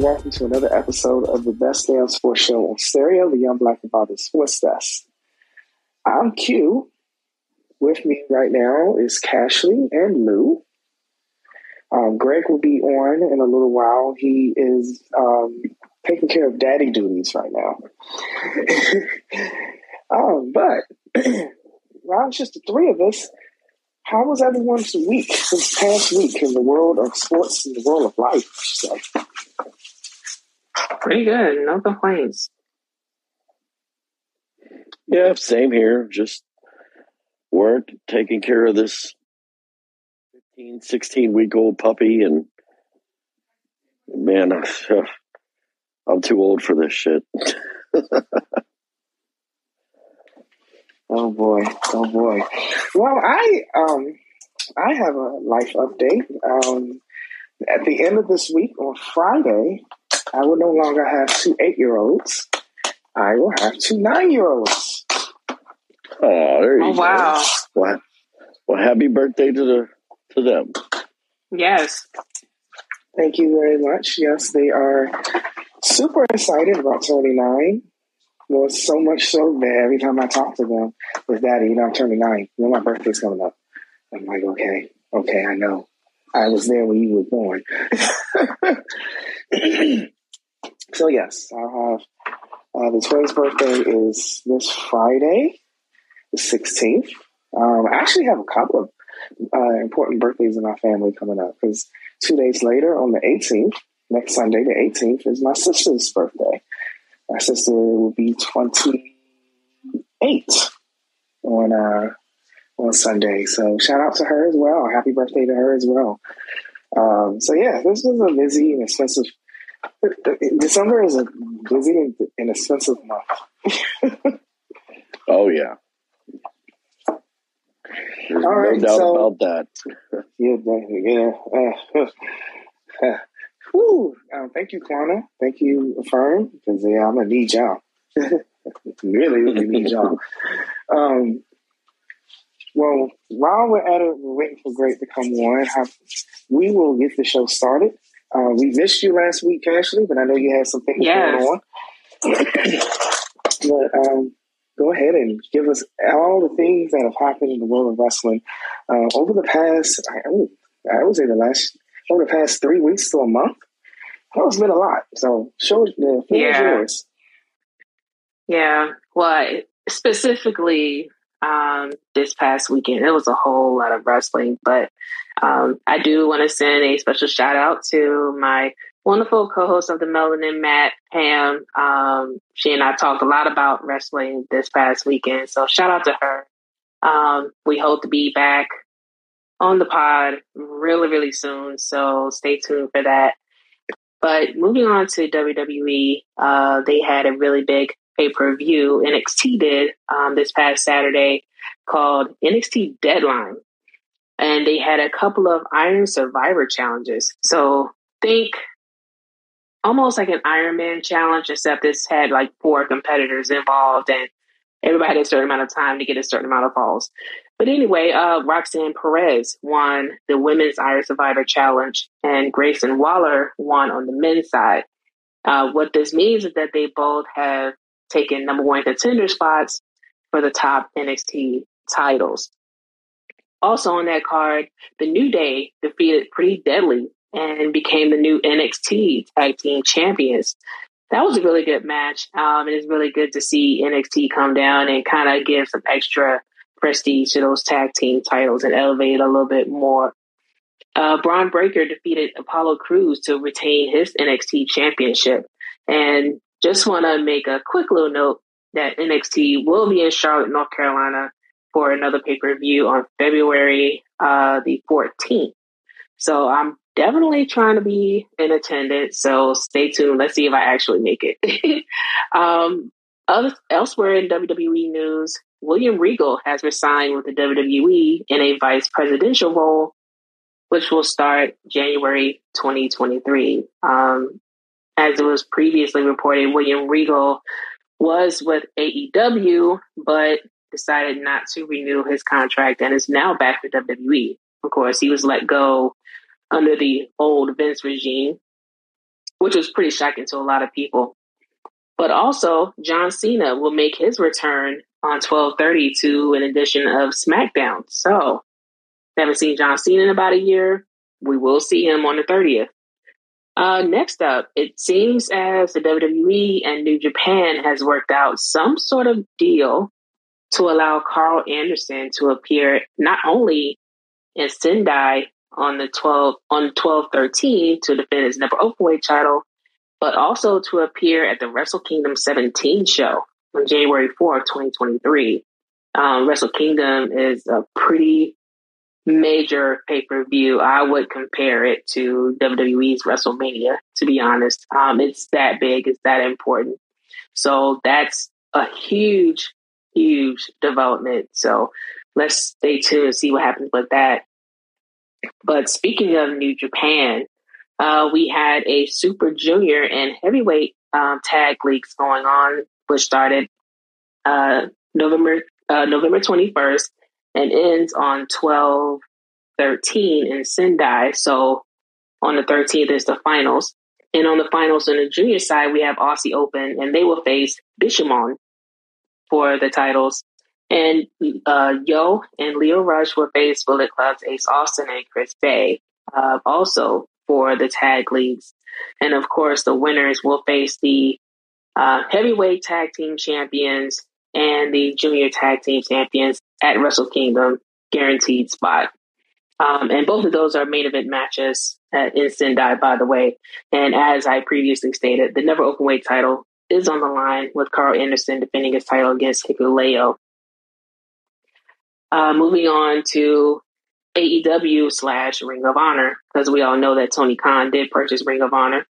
welcome to another episode of the Best Damn Sports Show on Stereo, the Young Black and Father Sports Desk. I'm Q. With me right now is Cashley and Lou. Greg will be on in a little while. He is taking care of daddy duties right now. But while it's just the three of us, how was everyone's week this past week in the world of sports and the world of life, I should say? Pretty good. No complaints. Yeah, same here. Just work, taking care of this 15, 16-week-old puppy. And man, I'm too old for this shit. Oh boy. Well, I have a life update. At the end of this week, on Friday, I will no longer have 2 8-year-olds. I will have 2 9-year-olds. Oh, there you go. Wow. Well, happy birthday to them. Yes. Thank you very much. Yes, they are super excited about turning 9. Well, so much so that every time I talk to them, with Daddy, I'm turning 9. My birthday's coming up. I'm like, okay, I know. I was there when you were born. So yes, I'll have the twins' birthday is this Friday, the 16th. I actually have a couple of important birthdays in our family coming up because 2 days later, on the 18th, next Sunday, the 18th, is my sister's birthday. My sister will be 28 on Sunday. So shout out to her as well. Happy birthday to her as well. So yeah, this was a busy and expensive. December is a busy and expensive month. Oh yeah. There's All right, no doubt so, about that. Yeah. Woo. Thank you, Kwana. Thank you, Affirm, because I'm gonna need y'all. Really need y'all. Well, while we're at it, we're waiting for Greg to come on. We will get the show started. We missed you last week, Ashley, but I know you had some things going on. But go ahead and give us all the things that have happened in the world of wrestling over the past. I would say over the past 3 weeks to a month. It's been a lot. So show the floor is yours. Yeah. Well, specifically this past weekend, it was a whole lot of wrestling, but I do want to send a special shout out to my wonderful co-host of the Melanin, Matt, Pam. She and I talked a lot about wrestling this past weekend, so shout out to her. We hope to be back on the pod really, really soon, so stay tuned for that. But moving on to WWE, they had a really big pay-per-view. NXT did this past Saturday called NXT Deadline. And they had a couple of Iron Survivor challenges. So think almost like an Iron Man challenge, except this had like 4 competitors involved and everybody had a certain amount of time to get a certain amount of falls. But anyway, Roxanne Perez won the Women's Iron Survivor Challenge and Grayson Waller won on the men's side. What this means is that they both have taken number 1 contender spots for the top NXT titles. Also on that card, the New Day defeated Pretty Deadly and became the new NXT Tag Team Champions. That was a really good match. It is really good to see NXT come down and kind of give some extra prestige to those tag team titles and elevate it a little bit more. Braun Breaker defeated Apollo Crews to retain his NXT championship. And just want to make a quick little note that NXT will be in Charlotte, North Carolina for another pay-per-view on February the 14th. So I'm definitely trying to be in attendance. So stay tuned. Let's see if I actually make it. Elsewhere in WWE news, William Regal has resigned with the WWE in a vice presidential role, which will start January 2023. As it was previously reported, William Regal was with AEW, but decided not to renew his contract and is now back with WWE. Of course, he was let go under the old Vince regime, which was pretty shocking to a lot of people. But also, John Cena will make his return on 12/30 to an edition of SmackDown. So, haven't seen John Cena in about a year. We will see him on the 30th. Next up, it seems as the WWE and New Japan has worked out some sort of deal to allow Carl Anderson to appear not only in Sendai on 12/13 to defend his Never Openweight title, but also to appear at the Wrestle Kingdom 17 show on January 4th, 2023. Wrestle Kingdom is a pretty major pay-per-view. I would compare it to WWE's WrestleMania, to be honest. It's that big, it's that important. So that's a huge, huge development. So let's stay tuned and see what happens with that. But speaking of New Japan, we had a Super Junior and Heavyweight tag leagues going on, which started November 21st and ends on 12/13 in Sendai. So on the 13th is the finals. And on the finals on the junior side, we have Aussie Open, and they will face Bishamon for the titles. And Yo and Leo Rush will face Bullet Club's Ace Austin and Chris Bay, also for the tag leagues. And of course, the winners will face the heavyweight tag team champions and the junior tag team champions at Wrestle Kingdom, guaranteed spot. And both of those are main event matches in Sendai, by the way. And as I previously stated, the Never Openweight title is on the line with Carl Anderson defending his title against Hikuleo. Moving on to AEW / Ring of Honor, because we all know that Tony Khan did purchase Ring of Honor.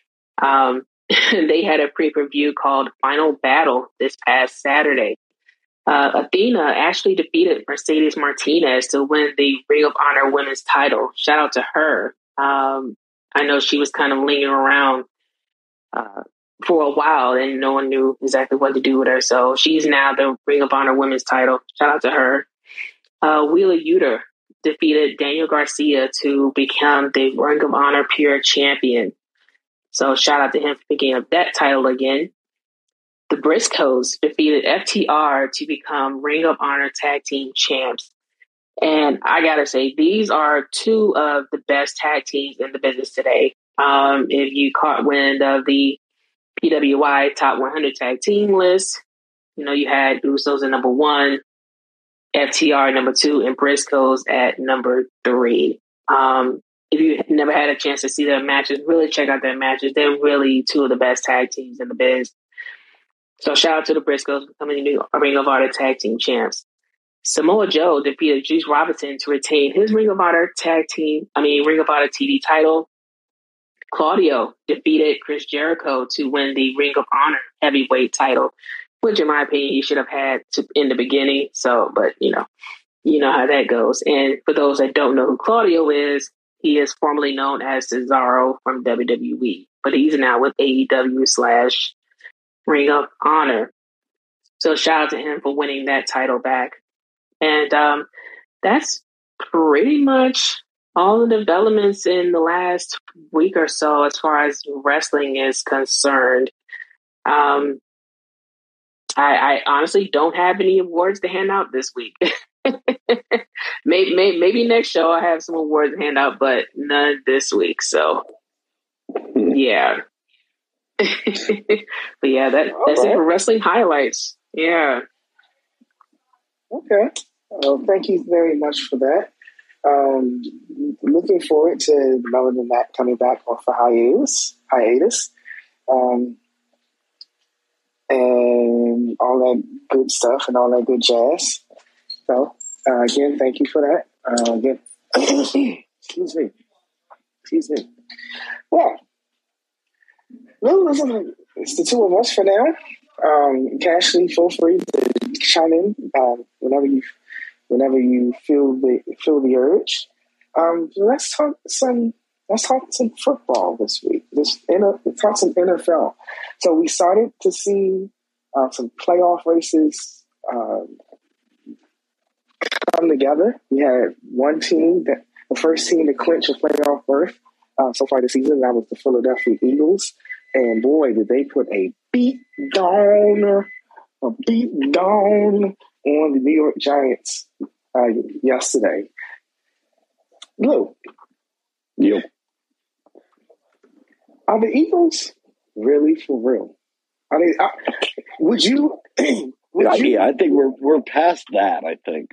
They had a pay-per-view called Final Battle this past Saturday. Athena actually defeated Mercedes Martinez to win the Ring of Honor women's title. Shout out to her. I know she was kind of lingering around for a while and no one knew exactly what to do with her. So she's now the Ring of Honor women's title. Shout out to her. Wheeler Yuta defeated Daniel Garcia to become the Ring of Honor Pure Champion. So shout out to him for picking up that title again. The Briscoes defeated FTR to become Ring of Honor Tag Team Champs. And I gotta say, these are two of the best tag teams in the business today. If you caught wind of the PWI Top 100 Tag Team list, you know, you had Usos at number 1, FTR number 2, and Briscoes at number 3. If you never had a chance to see their matches, really check out their matches. They're really two of the best tag teams in the biz. So shout out to the Briscoes becoming new Ring of Honor Tag Team Champs. Samoa Joe defeated Juice Robinson to retain his Ring of Honor TV title. Claudio defeated Chris Jericho to win the Ring of Honor Heavyweight title, which in my opinion he should have had in the beginning. So, but you know how that goes. And for those that don't know who Claudio is, he is formerly known as Cesaro from WWE, but he's now with AEW / Ring of Honor. So shout out to him for winning that title back. And that's pretty much all the developments in the last week or so as far as wrestling is concerned. I honestly don't have any awards to hand out this week. maybe next show I'll have some awards to hand out, but none this week. So, yeah. But yeah, that's it for wrestling highlights. Yeah. Okay. Thank you very much for that. Looking forward to Melvin and Matt coming back off a hiatus. And all that good stuff and all that good jazz. So, again, thank you for that. Again, excuse me. Well, listen, it's the two of us for now. Cashley, feel free to chime in whenever you feel the urge. Let's talk some football this week. Talk some NFL. So we started to see some playoff races come together. We had one team, the first team to clinch a playoff berth, so far this season. That was the Philadelphia Eagles. And boy, did they put a beat down on the New York Giants yesterday. Lou, Yep. are the Eagles really for real? I mean, would you? I think we're past that. I think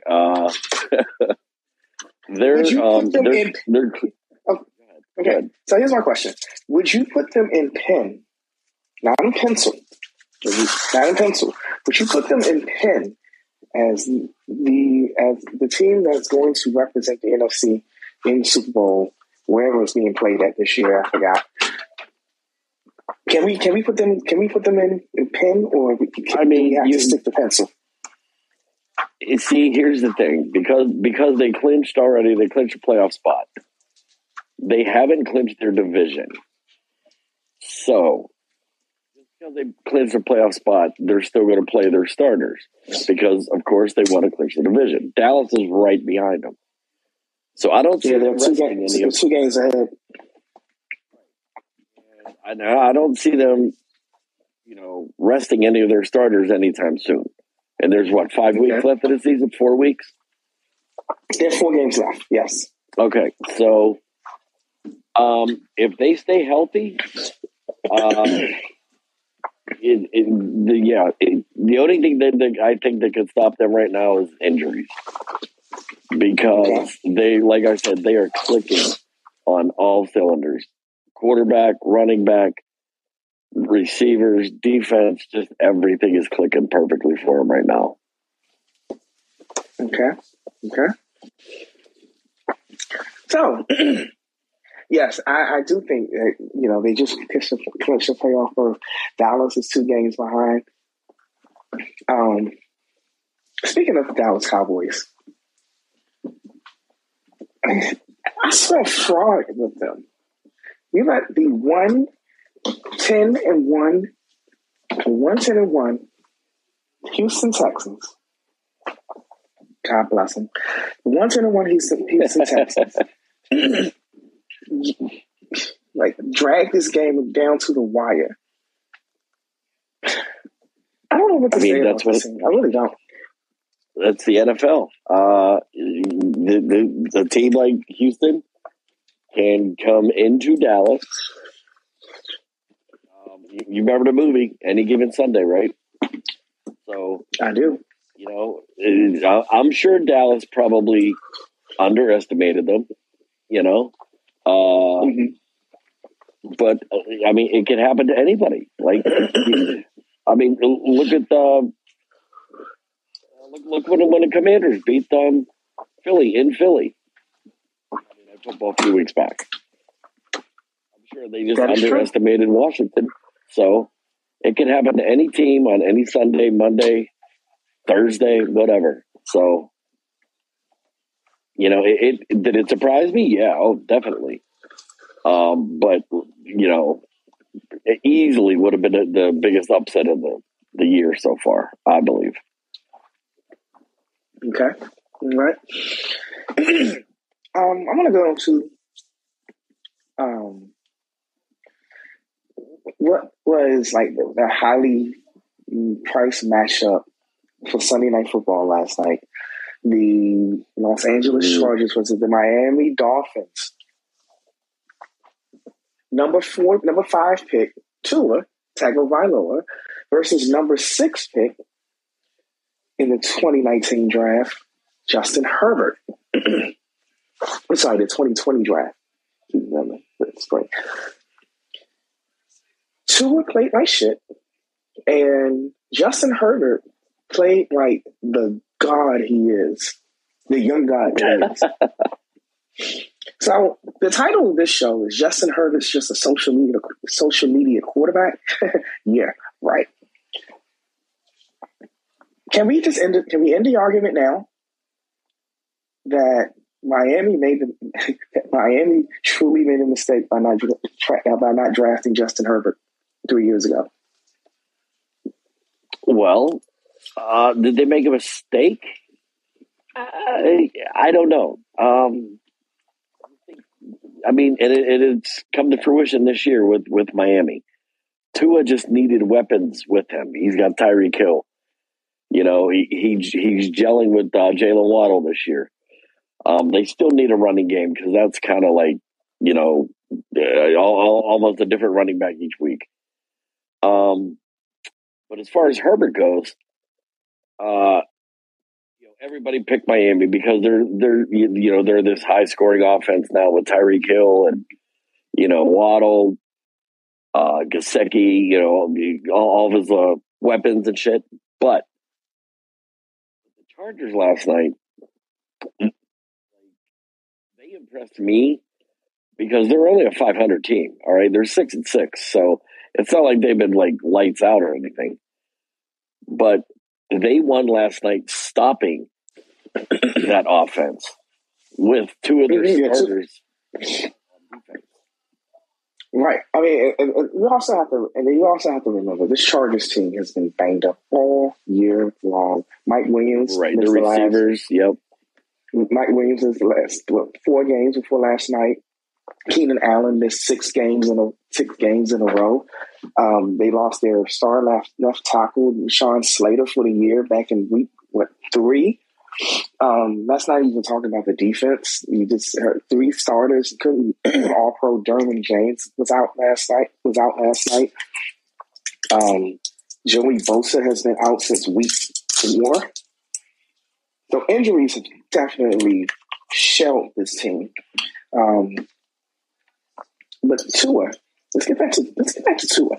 they're Would you put them in? they're Okay, so here's my question: would you put them in pen, not in pencil, not in pencil? Would you put them in pen as the team that's going to represent the NFC in the Super Bowl, wherever it's being played at this year? I forgot. Can we put them in pen, or we have to stick to pencil? See, here's the thing: because they clinched already, they clinched a playoff spot. They haven't clinched their division, so just because they clinched a playoff spot, they're still going to play their starters because, of course, they want to clinch the division. Dallas is right behind them, so I don't see them resting any of 2 games ahead. I don't see them, resting any of their starters anytime soon. And there's 5 weeks left of the season? 4 weeks? There's 4 games left. Yes. Okay, so if they stay healthy, the only thing that I think that could stop them right now is injuries, because they, like I said, they are clicking on all cylinders. Quarterback, running back, receivers, defense, just everything is clicking perfectly for them right now. Okay. So, yes, I do think that, they just clinched the playoff for Dallas is 2 games behind. Speaking of the Dallas Cowboys, I saw fraud with them. You got the 110-1 Houston Texans. God bless them. 110-1 Houston Texans. Drag this game down to the wire. I don't know what to say about this thing. I really don't. That's the NFL. The team like Houston can come into Dallas. You remember the movie Any Given Sunday, right? So I do. I'm sure Dallas probably underestimated them. But it can happen to anybody. Look at look when the Commanders beat Philly in Philly. Football a few weeks back. I'm sure they just underestimated Washington. So it can happen to any team on any Sunday, Monday, Thursday, whatever. So, did it surprise me? Yeah, definitely. But it easily would have been the biggest upset of the year so far, I believe. Okay. All right. I'm going to go to what was the highly priced matchup for Sunday Night Football last night. The Los Angeles Chargers versus the Miami Dolphins. Number 5 pick, Tua Tagovailoa, versus number 6 pick in the 2019 draft, Justin Herbert. I'm sorry, the 2020 draft. That's great. Tua played like shit, and Justin Herbert played like the god he is, the young god he is. So the title of this show is Justin Herbert's just a social media quarterback. Yeah, right. Can we just end it? Can we end the argument now that Miami truly made a mistake by not drafting Justin Herbert 3 years ago? Well, did they make a mistake? I don't know. I mean, and it's come to fruition this year with Miami. Tua just needed weapons with him. He's got Tyreek Hill. He's gelling with Jalen Waddle this year. They still need a running game because that's kind of like, almost a different running back each week. But as far as Herbert goes, everybody picked Miami because they're this high scoring offense now with Tyreek Hill and Waddle, Gesicki, all of his weapons and shit. But the Chargers last night, they impressed me because they're only a 500 team. All right, they're 6-6, so it's not like they've been like lights out or anything. But they won last night, stopping that offense with two of their starters. Right. I mean, and you also have to remember this Chargers team has been banged up all year long. Mike Williams, right? The receivers, yep. Mike Williams is the last 4 games before last night. Keenan Allen missed 6 games in a row. They lost their star left tackle Sean Slater for the year back in week 3. That's not even talking about the defense. You just heard 3 starters. All-Pro Derwin James was out last night. Joey Bosa has been out since week 4. So injuries have definitely shelled this team. But Tua, let's get back to Tua.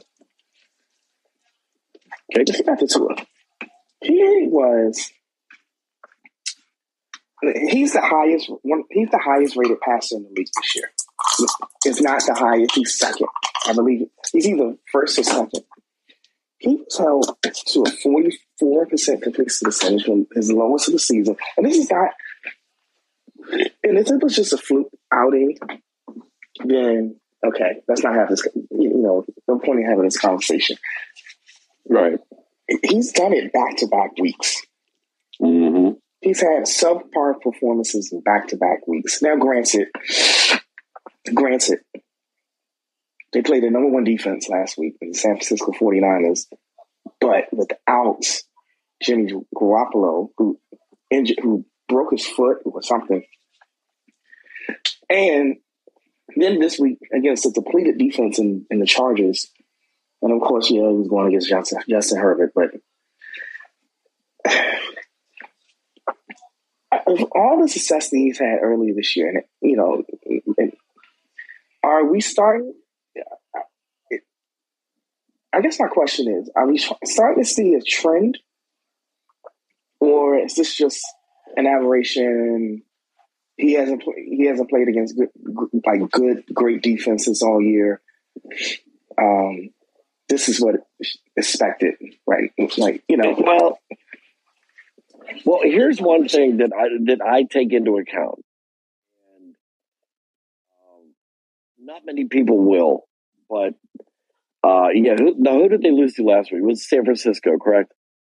Okay. Let's get back to Tua. He's the highest rated passer in the league this year. If not the highest, he's second. I believe he's either first or second. He was held to a 44% completion percentage from his lowest of the season. And this is not, and if it was just a fluke outing, then okay, let's not have this, no point in having this conversation. Right. He's done it back-to-back weeks. Mm-hmm. He's had subpar performances in back-to-back weeks. Now, granted, they played the number 1 defense last week in the San Francisco 49ers, but without Jimmy Garoppolo, who broke his foot or something. And then this week, against a depleted defense in the Chargers, and of course, he was going against Justin Herbert, but of all the success that he's had earlier this year, and are we starting? I guess my question is: are we starting to see a trend, or is this just an aberration? He hasn't played against great defenses all year. This is what expected, right? Well, here's one thing that I take into account, and not many people will, but who did they lose to last week? It was San Francisco, correct?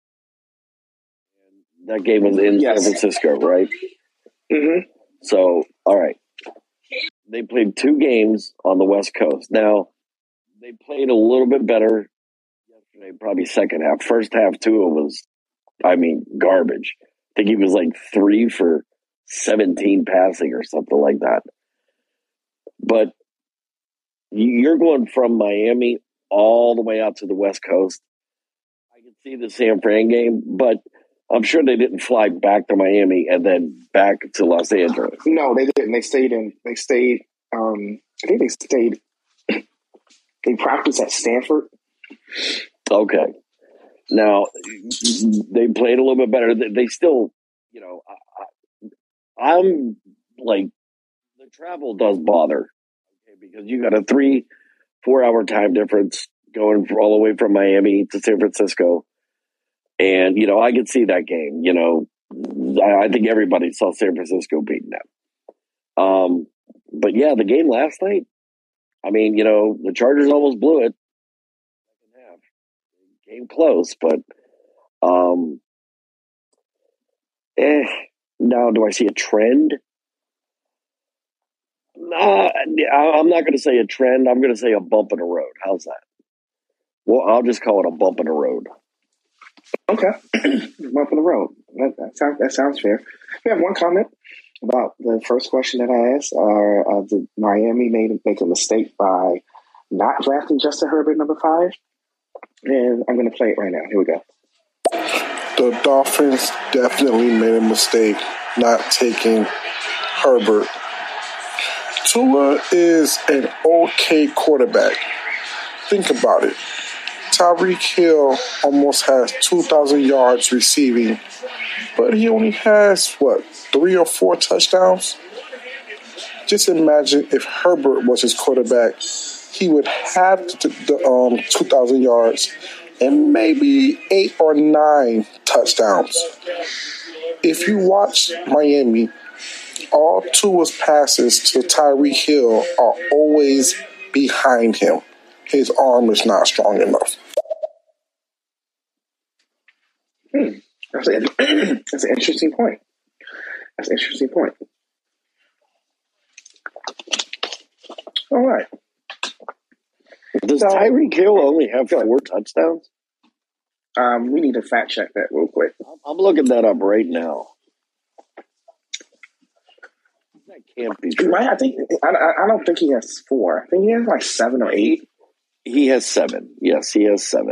And that game was in San Francisco, right? Mm-hmm. So, all right, they played 2 games on the West Coast. Now, they played a little bit better yesterday, probably second half. First half, Tua was, garbage. I think he was like 3 for 17 passing or something like that. But you're going from Miami all the way out to the West Coast. I can see the San Fran game, but I'm sure they didn't fly back to Miami and then back to Los Angeles. No, they didn't. They stayed. They practiced at Stanford. Okay. Now, they played a little bit better. They still, I'm like, the travel does bother. Okay, because you got a 3-4 hour time difference going all the way from Miami to San Francisco. And, I could see that game. I think everybody saw San Francisco beating them. But yeah, the game last night, the Chargers almost blew it. Second half. Game close, but now do I see a trend? I'm not going to say a trend. I'm going to say a bump in the road. How's that? Well, I'll just call it a bump in the road. Okay, bump in the road. That sounds fair. We have one comment about the first question that I asked. Did Miami make a mistake by not drafting Justin Herbert number 5? And I'm going to play it right now. Here we go. The Dolphins definitely made a mistake not taking Herbert. Tua is an okay quarterback. Think about it. Tyreek Hill almost has 2,000 yards receiving, but he only has, 3 or 4 touchdowns? Just imagine if Herbert was his quarterback, he would have the 2,000 yards and maybe 8 or 9 touchdowns. If you watch Miami, all Tua's passes to Tyreek Hill are always behind him. His arm is not strong enough. That's an interesting point. That's an interesting point. All right. Does Tyreek Hill only have 4 touchdowns? We need to fact check that real quick. I'm looking that up right now. That can't be true. I don't think he has 4. I think he has like 7 or 8. He has 7. Yes, he has 7.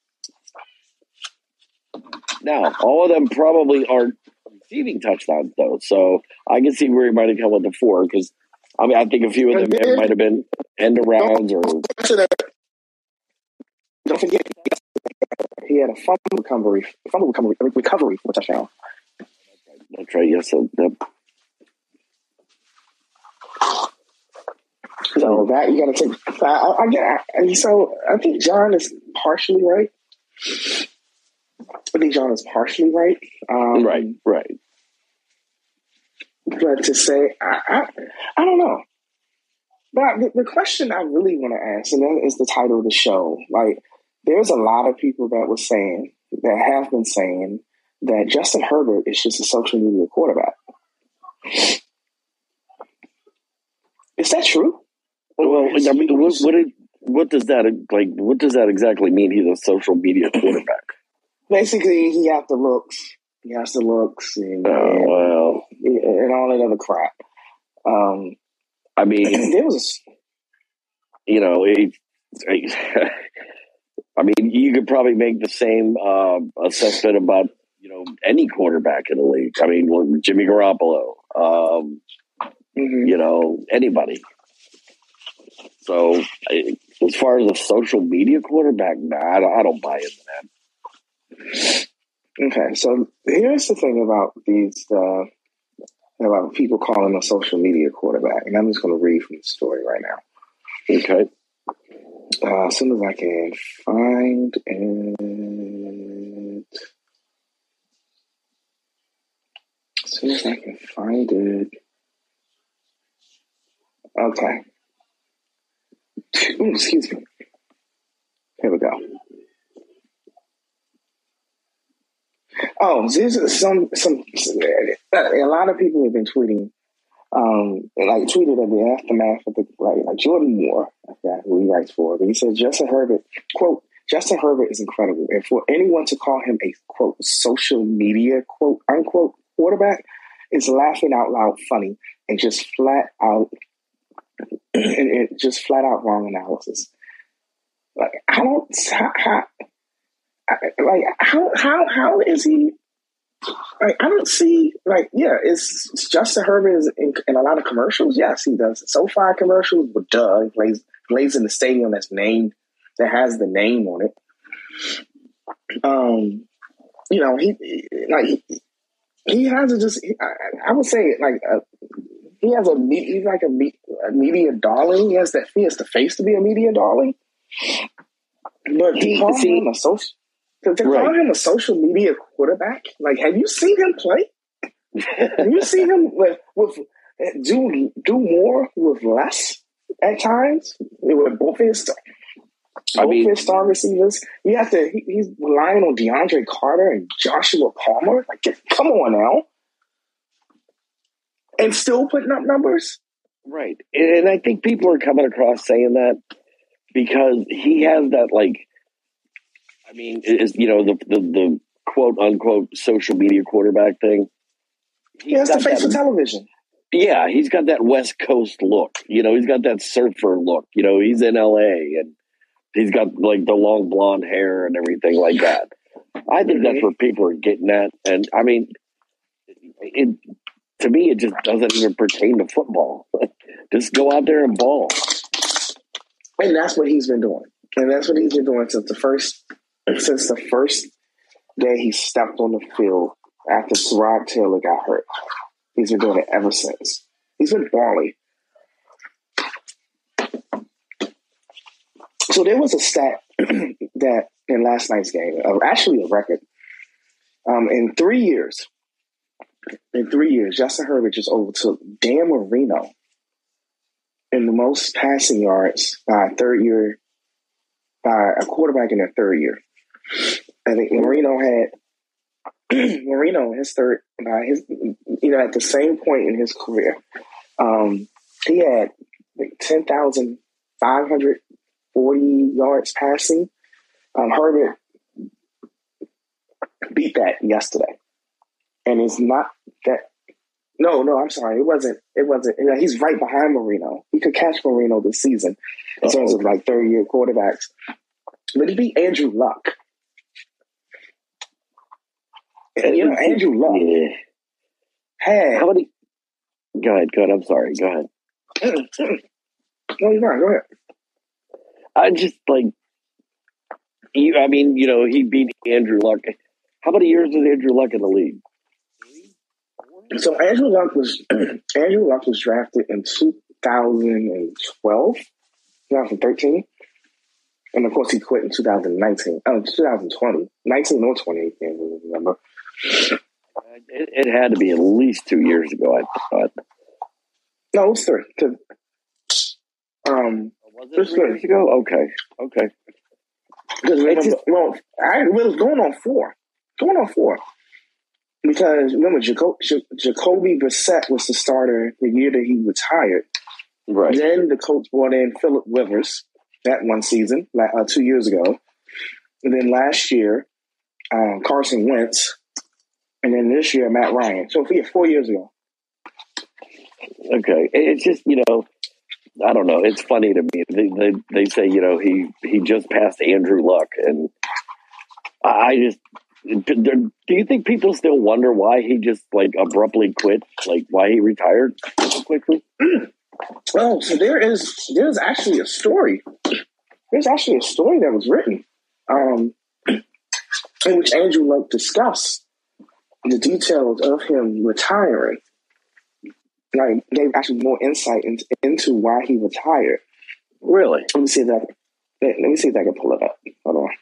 Now, all of them probably aren't receiving touchdowns, though. So I can see where he might have come with the 4 because, I think a few of them might have been end arounds or. Don't forget, he had a fumble recovery for a touchdown. That's right. Yes. So that you got to take. So I think John is partially right. Right. But to say, I don't know. But the question I really want to ask, and that is the title of the show. Like, there's a lot of people that have been saying that Justin Herbert is just a social media quarterback. Is that true? Well, I mean, what does that exactly mean? He's a social media quarterback. Basically, he has the looks. And all that other crap. I mean, there was, I mean, you could probably make the same assessment about any quarterback in the league. I mean, Jimmy Garoppolo, anybody. So, as far as a social media quarterback, I don't buy into that. Okay, so here's the thing about these about people calling him a social media quarterback, and I'm just going to read from the story right now. Okay. As soon as I can find it. As soon as I can find it. Okay. Ooh, excuse me. Here we go. Oh, this is some. A lot of people have been tweeting, tweeted at the aftermath of the like Jordan Moore, who he writes for, but he said Justin Herbert, quote, Justin Herbert is incredible, and for anyone to call him a quote social media quote unquote quarterback is laughing out loud funny and just flat out wrong analysis. Like how is he? Like, I don't see, it's Justin Herbert is in a lot of commercials. Yes, he does SoFi commercials, but he plays in the stadium that has the name on it. He has I would say he's like a media darling. He has the face to be a media darling, but call him a social media quarterback? Like, have you seen him play? Have you seen him do more with less at times? With both his star receivers. He's relying on DeAndre Carter and Joshua Palmer. Like, come on now. And still putting up numbers? Right. And I think people are coming across saying that because he has that, like, I mean, the quote unquote social media quarterback thing. He has the face of television. Yeah, he's got that West Coast look. He's got that surfer look. He's in LA and he's got like the long blonde hair and everything like that. I think that's what people are getting at. And I mean, to me, it just doesn't even pertain to football. Just go out there and ball. And that's what he's been doing. And that's what he's been doing since the first day he stepped on the field after Tyrod Taylor got hurt. He's been doing it ever since. He's been balling. So there was a stat that in last night's game, actually a record. In 3 years, Justin Herbert just overtook Dan Marino in the most passing yards by a quarterback in their third year. I think Marino his third, at the same point in his career, he had like 10,540 yards passing. Herbert beat that yesterday, and it's not that. No, I'm sorry. It wasn't. He's right behind Marino. He could catch Marino this season in terms of like third-year quarterbacks, but he beat Andrew Luck. And, Andrew Luck had. How many? Go ahead. I'm sorry. Go ahead. No, you're fine. Go ahead. I just like you. I mean, he beat Andrew Luck. How many years was Andrew Luck in the league? So Andrew Luck was drafted in 2012, 2013. And of course he quit in 2019. 2020. 19 or 20, I can't really remember. It had to be at least 2 years ago, I thought. No, it was 3. Was it 3 years ago? Okay. Because it was going on 4. Because remember, Jacoby Brissett was the starter the year that he retired. Right. Then the coach brought in Phillip Rivers that one season, 2 years ago. And then last year, Carson Wentz. And then this year, Matt Ryan. So 4 years ago. Okay. It's just, I don't know. It's funny to me. They say, he just passed Andrew Luck. And I just... Do you think people still wonder why he just like abruptly quit? Like why he retired so quickly? Well, so there's actually a story. There's actually a story that was written, in which Andrew Luck discussed the details of him retiring. Like gave actually more insight into why he retired. Really? Let me see if I can pull it up. Hold on.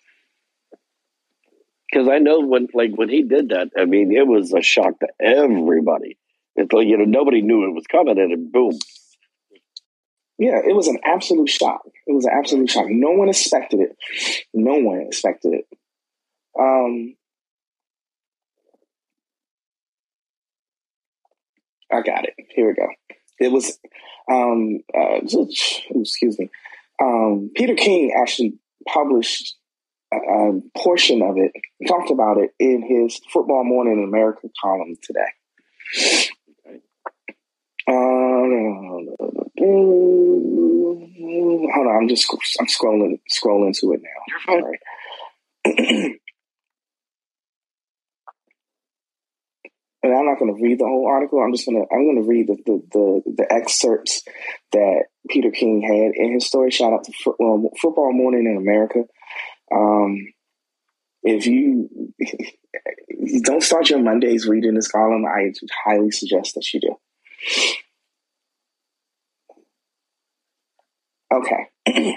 Because I know when he did that, I mean, it was a shock to everybody. It's like, nobody knew it was coming, and then boom. Yeah, it was an absolute shock. No one expected it. I got it. Here we go. It was, excuse me. Peter King actually published a portion of it, talked about it in his Football Morning in America column today. Hold on, I'm scrolling to it now. You're fine. All right. And I'm not going to read the whole article. I'm going to read the excerpts that Peter King had in his story. Shout out to Football Morning in America. If you don't start your Mondays reading this column, I highly suggest that you do. Okay.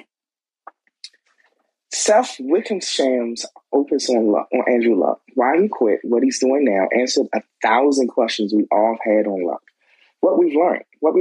Seth Wickhamsham's opus on Andrew Luck, why he quit, what he's doing now, answered 1,000 questions we all had on Luck. What we learned.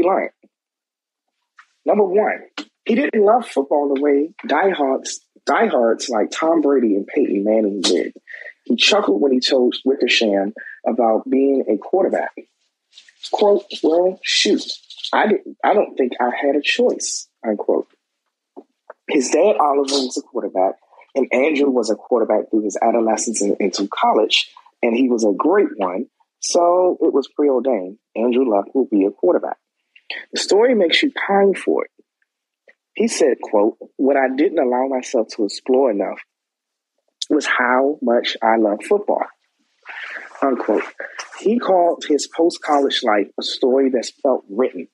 Number one, he didn't love football the way diehards like Tom Brady and Peyton Manning did. He chuckled when he told Wickersham about being a quarterback. Quote, well, shoot. I don't think I had a choice, unquote. His dad, Oliver, was a quarterback, and Andrew was a quarterback through his adolescence and into college, and he was a great one. So it was preordained. Andrew Luck will be a quarterback. The story makes you pine for it. He said, quote, "What I didn't allow myself to explore enough was how much I love football," unquote. He called his post-college life a story that's felt written.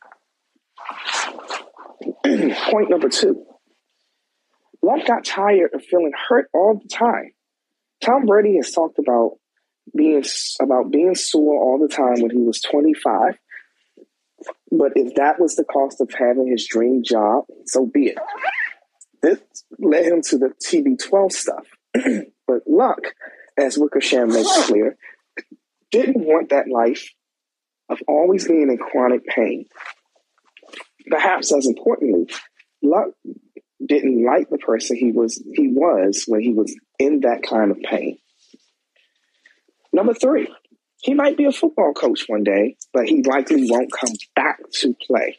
Point number 2. Luck got tired of feeling hurt all the time. Tom Brady has talked about being sore all the time when he was 25. But if that was the cost of having his dream job, so be it. This led him to the TB12 stuff. But Luck, as Wickersham makes clear, didn't want that life of always being in chronic pain. Perhaps as importantly, Luck didn't like the person he was when he was in that kind of pain. Number 3, he might be a football coach one day, but he likely won't come back to play.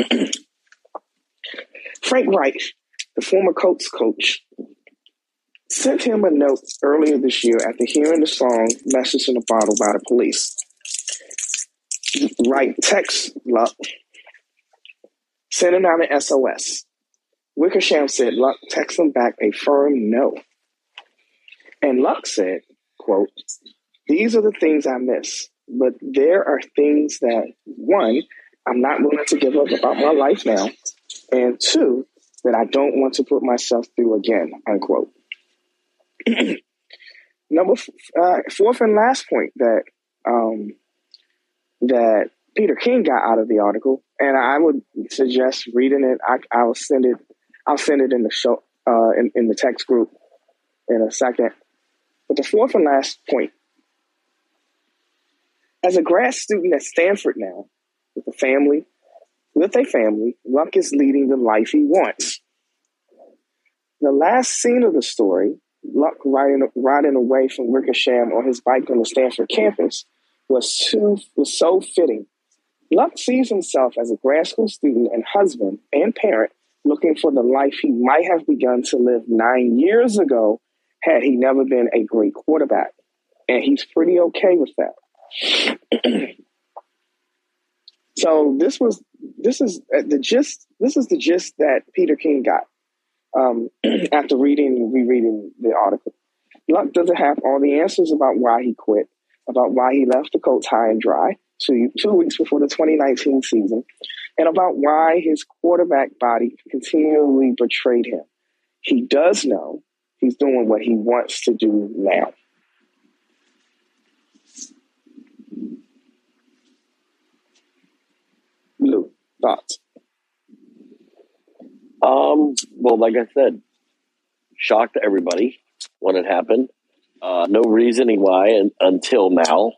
Frank Reich, the former Colts coach, sent him a note earlier this year after hearing the song "Message in a Bottle" by the Police. Reich texts Luck, sending out an SOS. Wickersham said Luck texted him back a firm no. And Luck said, quote, "These are the things I miss, but there are things that, 1, I'm not willing to give up about my life now, and 2, that I don't want to put myself through again," unquote. Number 4th and last point that that Peter King got out of the article, and I would suggest reading it. I'll send it in the show in the text group in a second. But the 4th and last point: as a grad student at Stanford now, with a family, Luck is leading the life he wants. The last scene of the story, Luck riding away from Wickersham on his bike on the Stanford campus, was so fitting. Luck sees himself as a grad school student and husband and parent looking for the life he might have begun to live 9 years ago had he never been a great quarterback. And he's pretty okay with that. So this is the gist that Peter King got after reading and rereading the article. Luck doesn't have all the answers about why he quit, about why he left the Colts high and dry 2 weeks before the 2019 season, and about why his quarterback body continually betrayed him. He does know he's doing what he wants to do now. Lou, thoughts? Well, like I said, shocked everybody when it happened. No reasoning why until now.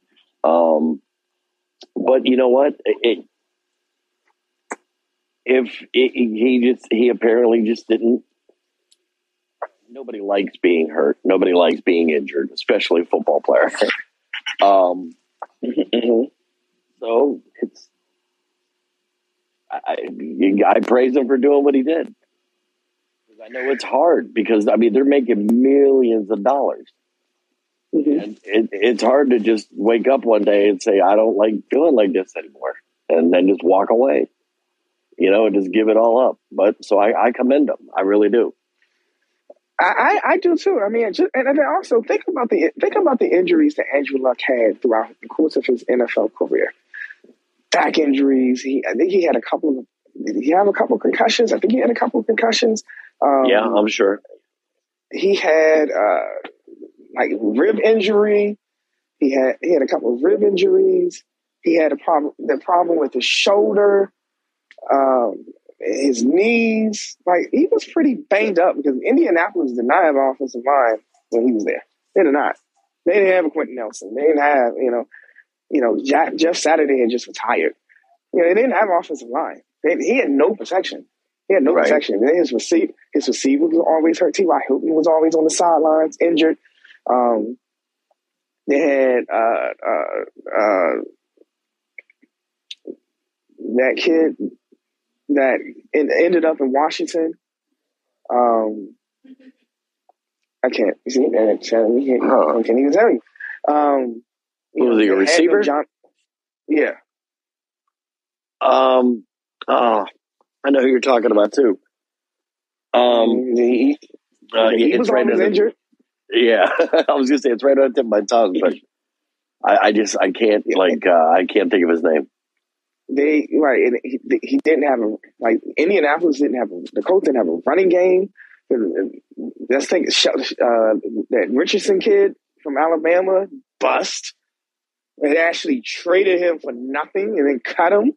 But you know what? He apparently just didn't. Nobody likes being hurt. Nobody likes being injured, especially a football player. So it's. I praise him for doing what he did. I know it's hard because they're making millions of dollars. And it's hard to just wake up one day and say, I don't like feeling like this anymore, and then just walk away, and just give it all up. But so I commend him. I really do. I do too. I mean, and then also think about the injuries that Andrew Luck had throughout the course of his NFL career. Back injuries. I think he had a couple of. Did he have a couple of concussions? I think he had a couple of concussions. Yeah, I'm sure. He had rib injury. He had a couple of rib injuries. He had the problem with his shoulder, his knees. He was pretty banged up because Indianapolis did not have an offensive line when he was there. They did not. They didn't have a Quentin Nelson. They didn't have Jeff Saturday had just retired. They didn't have an offensive line. He had no protection. He had no protection. And his receiver was always hurt. T.Y. Hilton was always on the sidelines, injured. They had that kid that ended up in Washington. I can't see that. I can't even tell you. Was he a receiver? Yeah. I know who you're talking about too. He was always injured. Yeah, I was gonna say it's right on the tip of my tongue, but I can't I can't think of his name. And he didn't have Indianapolis didn't have the Colts didn't have a running game. Let's think that Richardson kid from Alabama bust. They actually traded him for nothing and then cut him.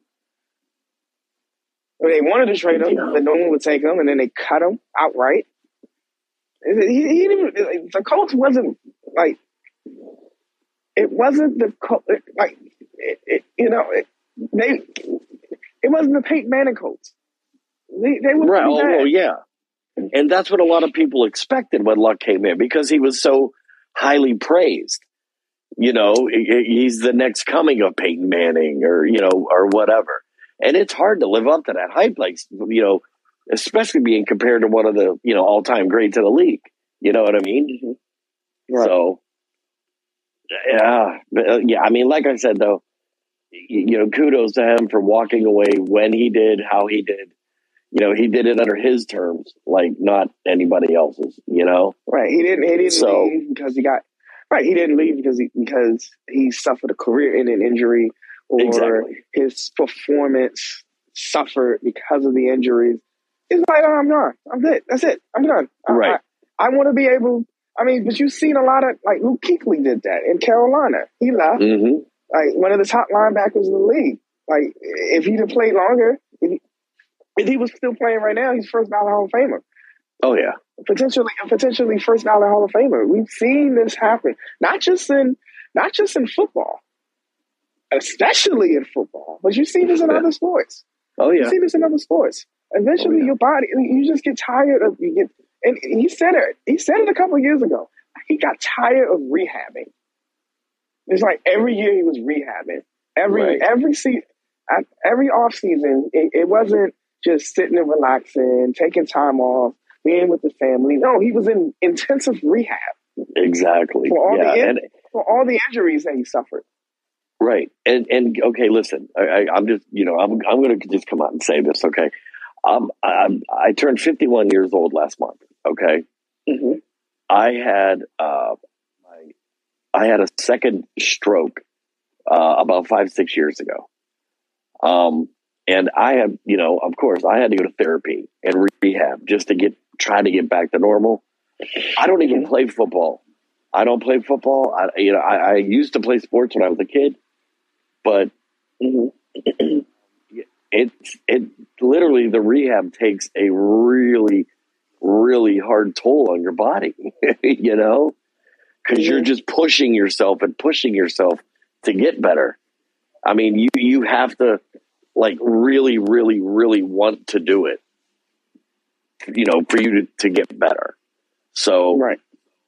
They wanted to trade him, but no one would take him, and then they cut him outright. He didn't even, the Colts wasn't like it wasn't the like it wasn't the Peyton Manning Colts. They were right. pretty bad. Well, yeah, and that's what a lot of people expected when Luck came in because he was so highly praised. He's the next coming of Peyton Manning, or whatever. And it's hard to live up to that hype, especially being compared to one of the, all-time greats in the league. You know what I mean? Mm-hmm. Right. So, yeah. I mean, like I said, though, kudos to him for walking away when he did, how he did. He did it under his terms, like not anybody else's. Right. He didn't leave because he got. Right. He didn't leave because he suffered a career-ending injury. Or his performance suffered because of the injuries. It's like, oh, I'm done. I'm good. That's it. I'm done. Right. I want to be able. I mean, but you've seen a lot of Luke Kuechly did that in Carolina. He left, one of the top linebackers in the league. If he'd have played longer, if he was still playing right now, he's first ballot Hall of Famer. Oh yeah, potentially first ballot Hall of Famer. We've seen this happen, not just in football. Especially in football, but you see this in other sports. Oh yeah, you see this in other sports. Eventually, your body, you just get tired of and he said it. He said it a couple of years ago. He got tired of rehabbing. It's like every year he was rehabbing. Every season, every off season, it wasn't just sitting and relaxing, taking time off, being with the family. No, he was in intensive rehab. Exactly. For all the injuries that he suffered. Right. And okay, listen, I'm just, I'm going to just come out and say this. Okay. I turned 51 years old last month. Okay. Mm-hmm. I had a second stroke, about 5-6 years ago. And I had, of course I had to go to therapy and rehab just to try to get back to normal. I don't even play football. I don't play football. I used to play sports when I was a kid. But it literally, the rehab takes a really, really hard toll on your body, because you're just pushing yourself to get better. I mean, you have to really, really, really want to do it, for you to get better. So, right.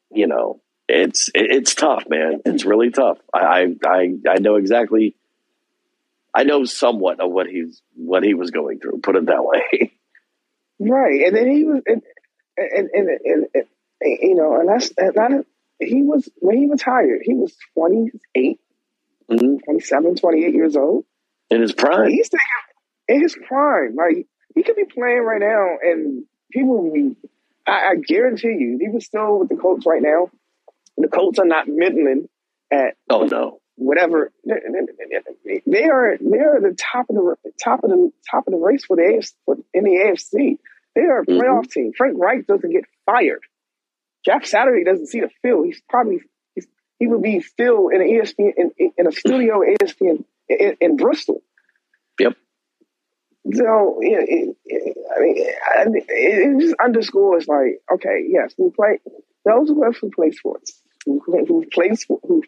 It's tough, man. It's really tough. I know exactly. I know somewhat of what he was going through. Put it that way. Right, and then he was, and he was when he retired. He was 28, 27, 28 years old in his prime. He's in his prime. He could be playing right now, and people would be. I guarantee you, if he was still with the Colts right now, the Colts are not middling at. Oh no. Whatever they are the top of the race for the AFC, in the AFC. They are a playoff team. Frank Reich doesn't get fired. Jeff Saturday doesn't see the field. He would be still in an ESPN in a studio at ESPN in Bristol. Yep. So it just underscores okay, yes, we play those of us who play sports. Who played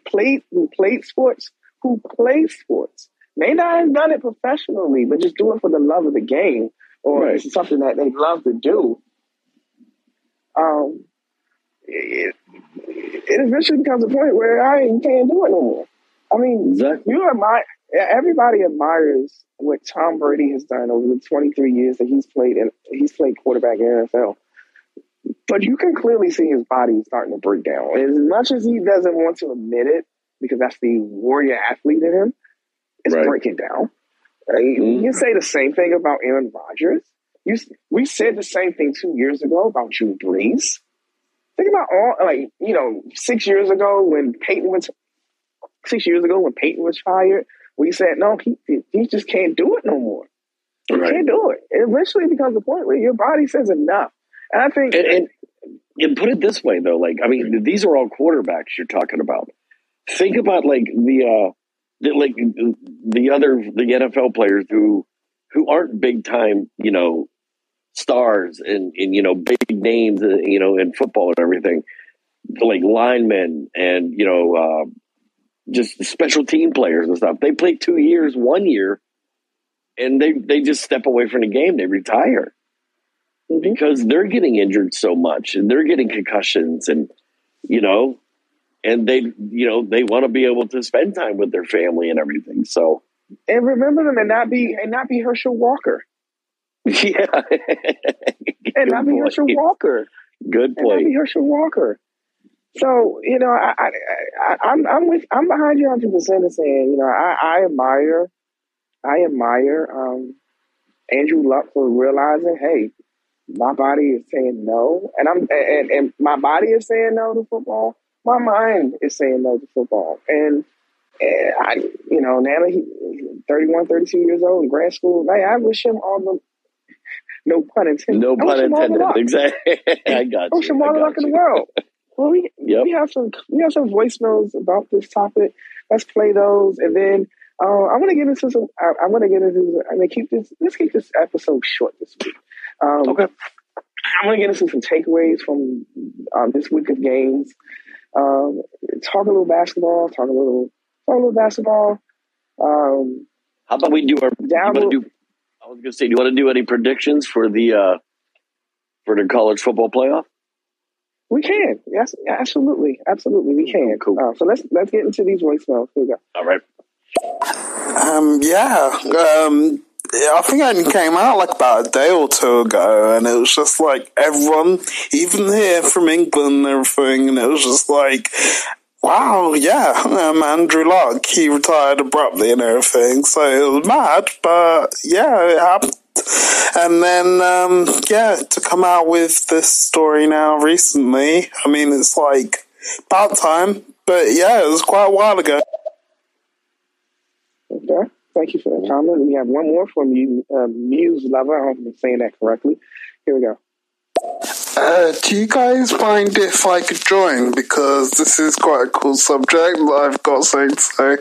sports may not have done it professionally, but just do it for the love of the game, or it's something that they love to do. It eventually becomes a point where you can't do it no more. I mean, exactly. everybody admires what Tom Brady has done over the 23 years that he's played quarterback in the NFL. But you can clearly see his body starting to break down. As much as he doesn't want to admit it, because that's the warrior athlete in him, it's breaking down. You say the same thing about Aaron Rodgers. We said the same thing 2 years ago about Drew Brees. Think about 6 years ago when Peyton was fired, we said, no, he just can't do it no more. He can't do it. It eventually becomes a point where your body says enough. And I think... And put it this way, though. Like, I mean, these are all quarterbacks you're talking about. Think about, like, the NFL players who aren't big-time, stars and big names, in football and everything. Like linemen and, just special team players and stuff. They play 2 years, 1 year, and they just step away from the game. They retire because they're getting injured so much and they're getting concussions and they want to be able to spend time with their family and everything. So, and remember them and not be Herschel Walker. Yeah, and not be Herschel Walker. Good point. And not be Herschel Walker. So, I'm behind you 100% in saying, I admire Andrew Luck for realizing, hey, my body is saying no, and my body is saying no to football. My mind is saying no to football, and now that he's 31, 32 years old in grad school, I wish him all the no pun intended. No pun intended. Exactly. I got you. I wish him all the luck in the world. Well, we have some voicemails about this topic. Let's play those, and then I'm gonna get into some. Let's keep this episode short this week. Okay. I'm gonna get into some takeaways from this week of games. Talk a little basketball. Talk a little basketball. How about we do our? I was gonna say, do you want to do any predictions for the college football playoff? We can. Yes, absolutely, we can. Cool. So let's get into these voicemails. Here we go. All right. I think it only came out like about a day or two ago, and it was just like everyone, even here from England and everything, and it was just like, wow, Andrew Luck, he retired abruptly and everything, so it was mad, but yeah, it happened. And then, to come out with this story now recently, I mean, it's like about time, but yeah, it was quite a while ago. Okay. Thank you for that comment. We have one more from you, Muse Lover. I hope I'm saying that correctly. Here we go. Do you guys mind if I could join? Because this is quite a cool subject that I've got something to say.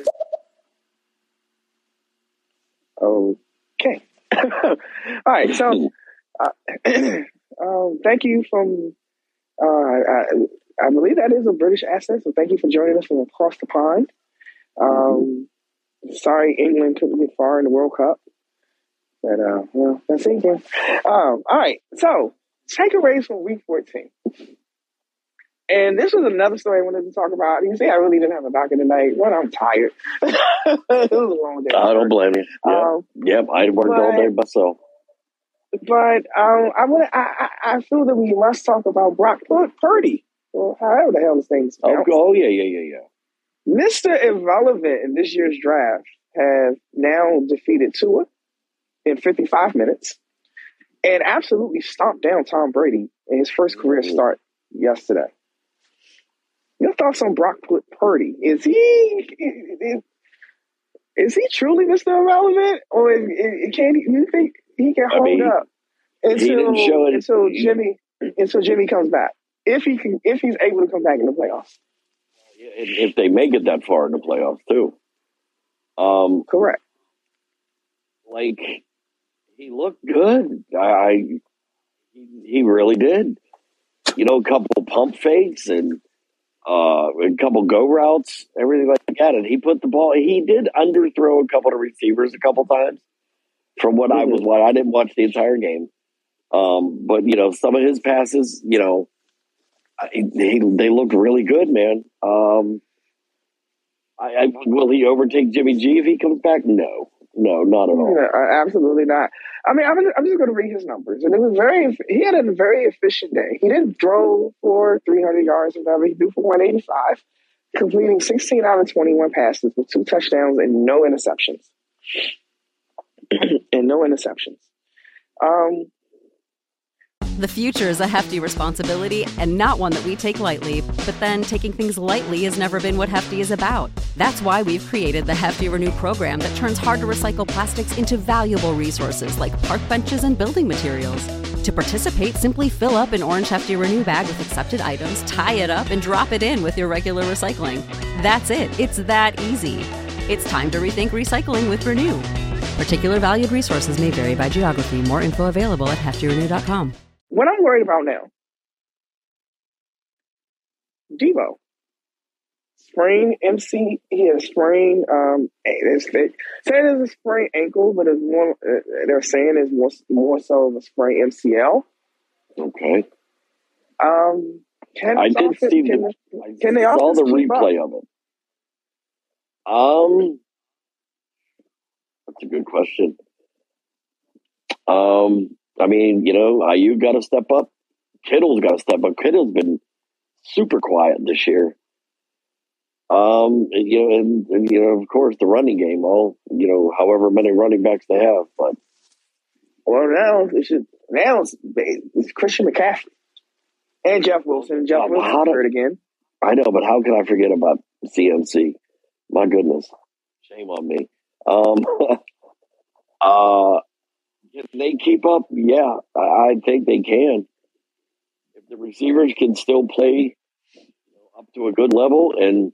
Okay. All right. So, thank you from, I believe that is a British accent. So thank you for joining us from across the pond. Sorry, England couldn't get far in the World Cup. But, that's England. All right. So, takeaways from week 14. And this was another story I wanted to talk about. You see, I really didn't have a doctor tonight. One, I'm tired. It was a long day. I don't blame you. Yep, I worked all day myself. But I feel that we must talk about Brock Purdy, or however the hell his name is spelled. Oh, yeah. Mr. Irrelevant in this year's draft has now defeated Tua in 55 minutes and absolutely stomped down Tom Brady in his first career start yesterday. Your thoughts on Brock Purdy? Is he truly Mr. Irrelevant, or you think he can hold up until Jimmy comes back? If he's able to come back in the playoffs. If they make it that far in the playoffs, too. Correct. Like, he looked good. He really did. A couple pump fakes and a couple go routes, everything like that. And he put the ball. He did underthrow a couple of receivers a couple times. From what I was watching, I didn't watch the entire game. But some of his passes, they looked really good, man. Will he overtake Jimmy G if he comes back? No, not at all. Absolutely not. I mean, I'm just going to read his numbers, and he had a very efficient day. He didn't throw for 300 yards or whatever. He threw for 185, completing 16 out of 21 passes with 2 touchdowns and no interceptions. The future is a hefty responsibility and not one that we take lightly. But then taking things lightly has never been what Hefty is about. That's why we've created the Hefty Renew program that turns hard-to-recycle plastics into valuable resources like park benches and building materials. To participate, simply fill up an orange Hefty Renew bag with accepted items, tie it up, and drop it in with your regular recycling. That's it. It's that easy. It's time to rethink recycling with Renew. Particular valued resources may vary by geography. More info available at heftyrenew.com. What I'm worried about now, Deebo. Sprained MC, he has sprained, saying it's a sprained ankle, but it's more, they're saying it's more so of a sprained MCL. Okay. Can I did see can they saw the keep replay up? of it. That's a good question. I mean, Ayuk got to step up. Kittle's got to step up. Kittle's been super quiet this year. And of course, the running game, however many running backs they have. But now it's Christian McCaffrey and Jeff Wilson. Jeff Wilson hurt again. I know, but how can I forget about CMC? My goodness, shame on me. If they keep up, yeah, I think they can. If the receivers can still play up to a good level, and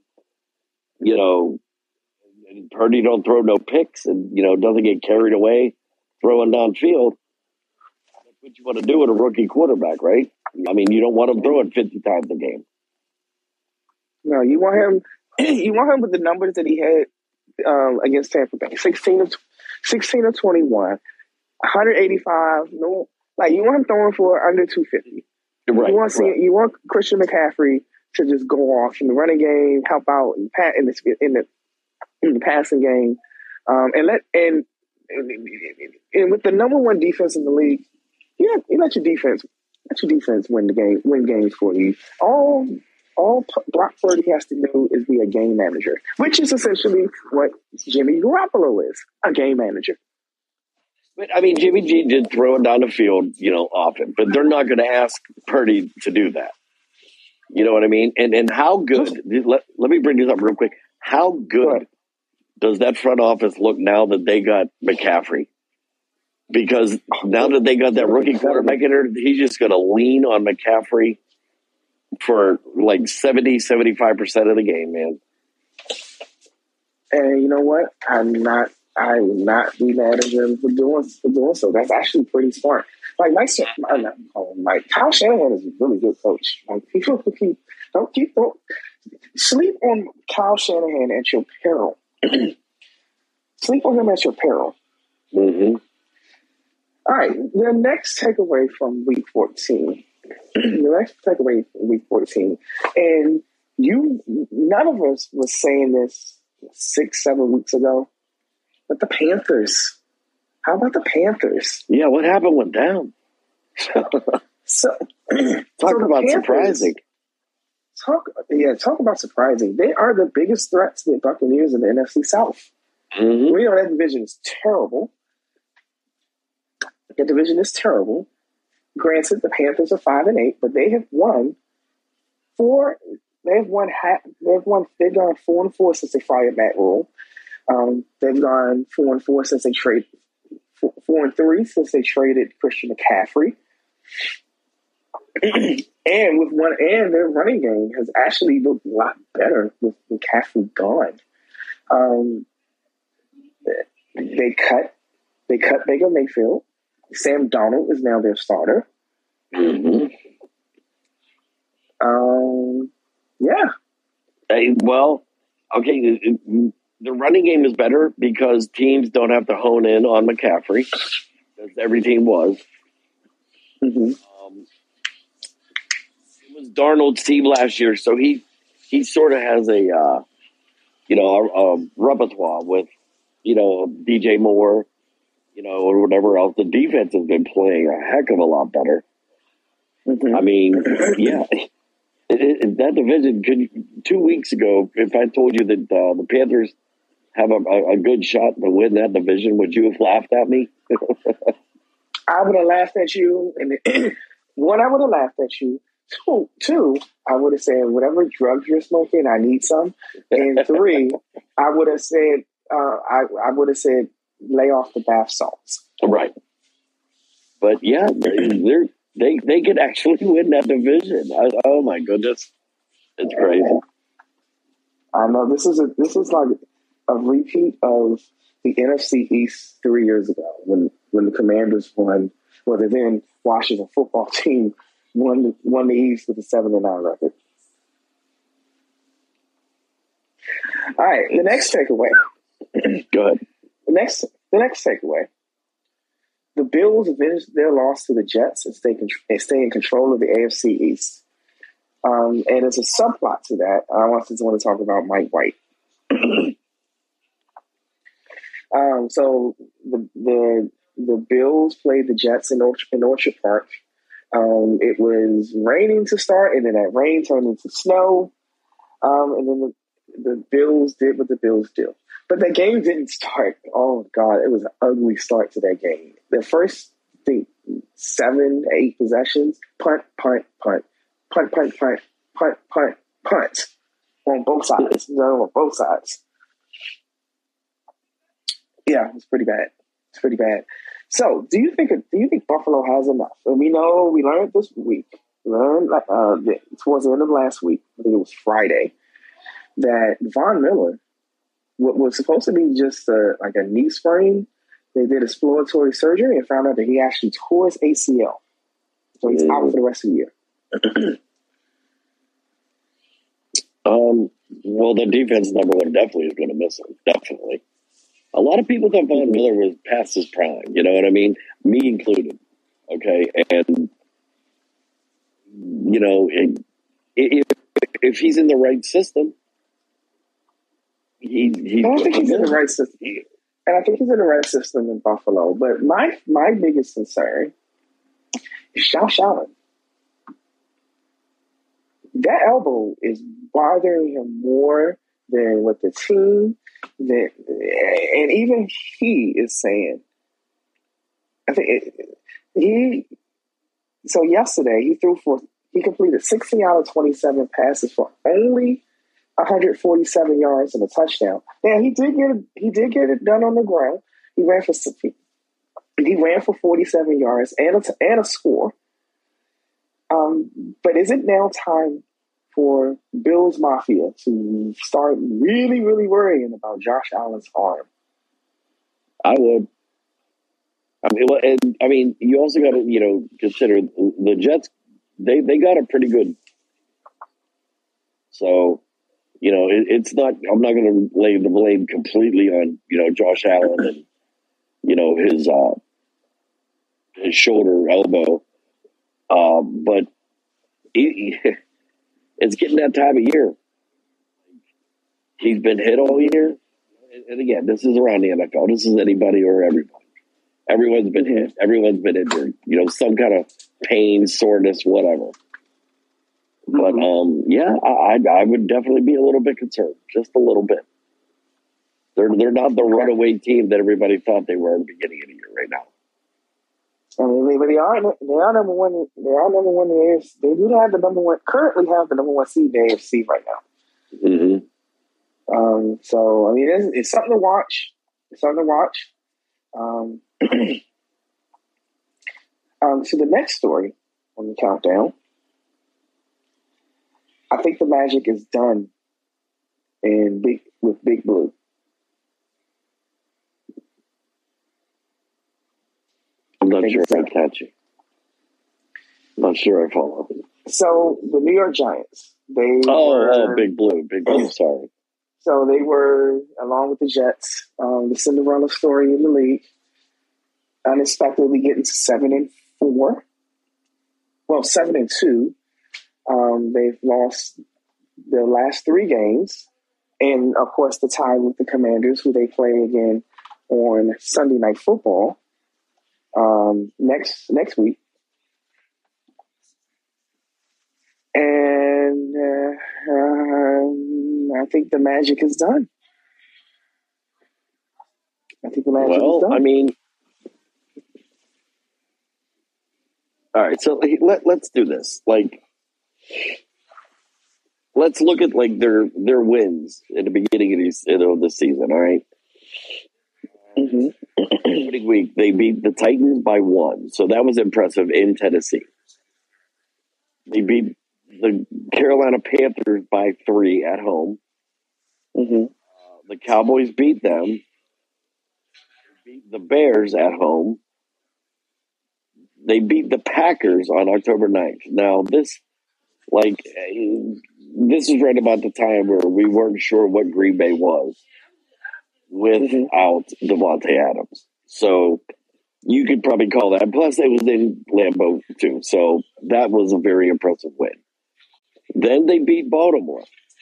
and Purdy don't throw no picks, and doesn't get carried away throwing downfield, that's what you want to do with a rookie quarterback, right? I mean, you don't want him throwing 50 times a game. No, you want him. You want him with the numbers that he had against Tampa Bay: 16 of 21. 185. No, you want him throwing for under 250. Right. You want Christian McCaffrey to just go off in the running game, help out in the passing game, and with the number one defense in the league, you let your defense win games for you. All Brock Purdy has to do is be a game manager, which is essentially what Jimmy Garoppolo is, a game manager. But, I mean, Jimmy G did throw it down the field, often. But they're not going to ask Purdy to do that. You know what I mean? And how good, let me bring this up real quick. How good does that front office look now that they got McCaffrey? Because now that they got that rookie quarterback in there, he's just going to lean on McCaffrey for 70, 75% of the game, man. And you know what? I would not be mad at him for doing so. That's actually pretty smart. Kyle Shanahan is a really good coach. Don't sleep on Kyle Shanahan at your peril. Sleep on him at your peril. Mm-hmm. All right. The next takeaway from Week 14. And none of us was saying this 6-7 weeks ago. But the Panthers. How about the Panthers? Yeah, what happened went down. Talk about surprising. Talk about surprising. They are the biggest threat to the Buccaneers in the NFC South. Mm-hmm. We know that division is terrible. The division is terrible. Granted, the Panthers are 5-8, but they have won 4. They've gone 4-4 since they fired Matt Rule. They've gone 4-4 since they traded 4-3 since they traded Christian McCaffrey. And their running game has actually looked a lot better with McCaffrey gone. They cut Baker Mayfield. Sam Darnold is now their starter. Mm-hmm. Yeah. The running game is better because teams don't have to hone in on McCaffrey, as every team was. Mm-hmm. It was Darnold's team last year, so he sort of has a our repertoire with, DJ Moore, or whatever else. The defense has been playing a heck of a lot better. Mm-hmm. I mean, yeah. That division, 2 weeks ago, if I told you that the Panthers have a good shot to win that division, would you have laughed at me? I would have laughed at you. And one, I would have laughed at you. Two, I would have said, whatever drugs you're smoking, I need some. And three, I would have said, I would have said, lay off the bath salts. Right. But yeah, they could actually win that division. Oh my goodness, it's crazy. I know this is like a repeat of the NFC East 3 years ago when the Commanders won. Well, the then Washington football team won the East with a 7-9 record. All right, the next takeaway. Go ahead. The next takeaway. The Bills avenged their loss to the Jets and stay in control of the AFC East. And as a subplot to that, I want to talk about Mike White. So the Bills played the Jets in Orchard Park. It was raining to start, and then that rain turned into snow. And then the Bills did what the Bills do. But that game didn't start. Oh, God, it was an ugly start to that game. The first, I think, 7, 8 possessions, punt, punt, punt, punt, punt, punt, punt, punt, punt on both sides. On both sides. Yeah, it's pretty bad. It's pretty bad. So, do you think Buffalo has enough? And we learned this week. We learned towards the end of last week, I think it was Friday, that Von Miller, what was supposed to be just like a knee sprain, they did exploratory surgery and found out that he actually tore his ACL. So he's out for the rest of the year. Well, the defense, number one, definitely is going to miss him. Definitely. A lot of people thought Von Miller was past his prime. You know what I mean? Me included. Okay. And, if he's in the right system, I don't think he's in the right system. And I think he's in the right system in Buffalo. But my biggest concern is Josh Allen. That elbow is bothering him more than what the team, and even he is saying. I think so yesterday he completed 16 out of 27 passes for only 147 yards and a touchdown. Now he did get it done on the ground. He ran for 47 yards and a score. But is it now time for Bills Mafia to start really, really worrying about Josh Allen's arm? I would. You also got to consider the Jets. They got a pretty good. So. It's not. I'm not going to lay the blame completely on Josh Allen and his shoulder, elbow, but it's getting that time of year. He's been hit all year, and again, this is around the NFL. This is anybody or everybody. Everyone's been hit. Everyone's been injured. Some kind of pain, soreness, whatever. But I would definitely be a little bit concerned, just a little bit. They're not the runaway team that everybody thought they were at the beginning of the year right now. I mean, but they are number one. They are number one in the AFC. They do have currently have the number one seed in the AFC right now. Mm-hmm. So I mean, it's something to watch. It's something to watch. So the next story on the countdown. I think the magic is done with Big Blue. I'm not sure if I catch you. I'm not sure I follow. So the New York Giants, Big Blue, sorry. So they were, along with the Jets, the Cinderella story in the league, unexpectedly getting to 7-4. Well, 7-2. They've lost their last 3 games. And of course, the tie with the Commanders, who they play again on Sunday Night Football next week. And I think the magic is done. Well, I mean, all right. So let's do this. Like, let's look at like their wins at the beginning of the season. All right. Opening week, they beat the Titans by 1, so that was impressive in Tennessee. They beat the Carolina Panthers by 3 at home. The Cowboys beat them. They beat the Bears at home. They beat the Packers on October 9th. Now, this is right about the time where we weren't sure what Green Bay was without Devontae Adams. So you could probably call that. Plus, it was in Lambeau, too. So that was a very impressive win. Then they beat Baltimore.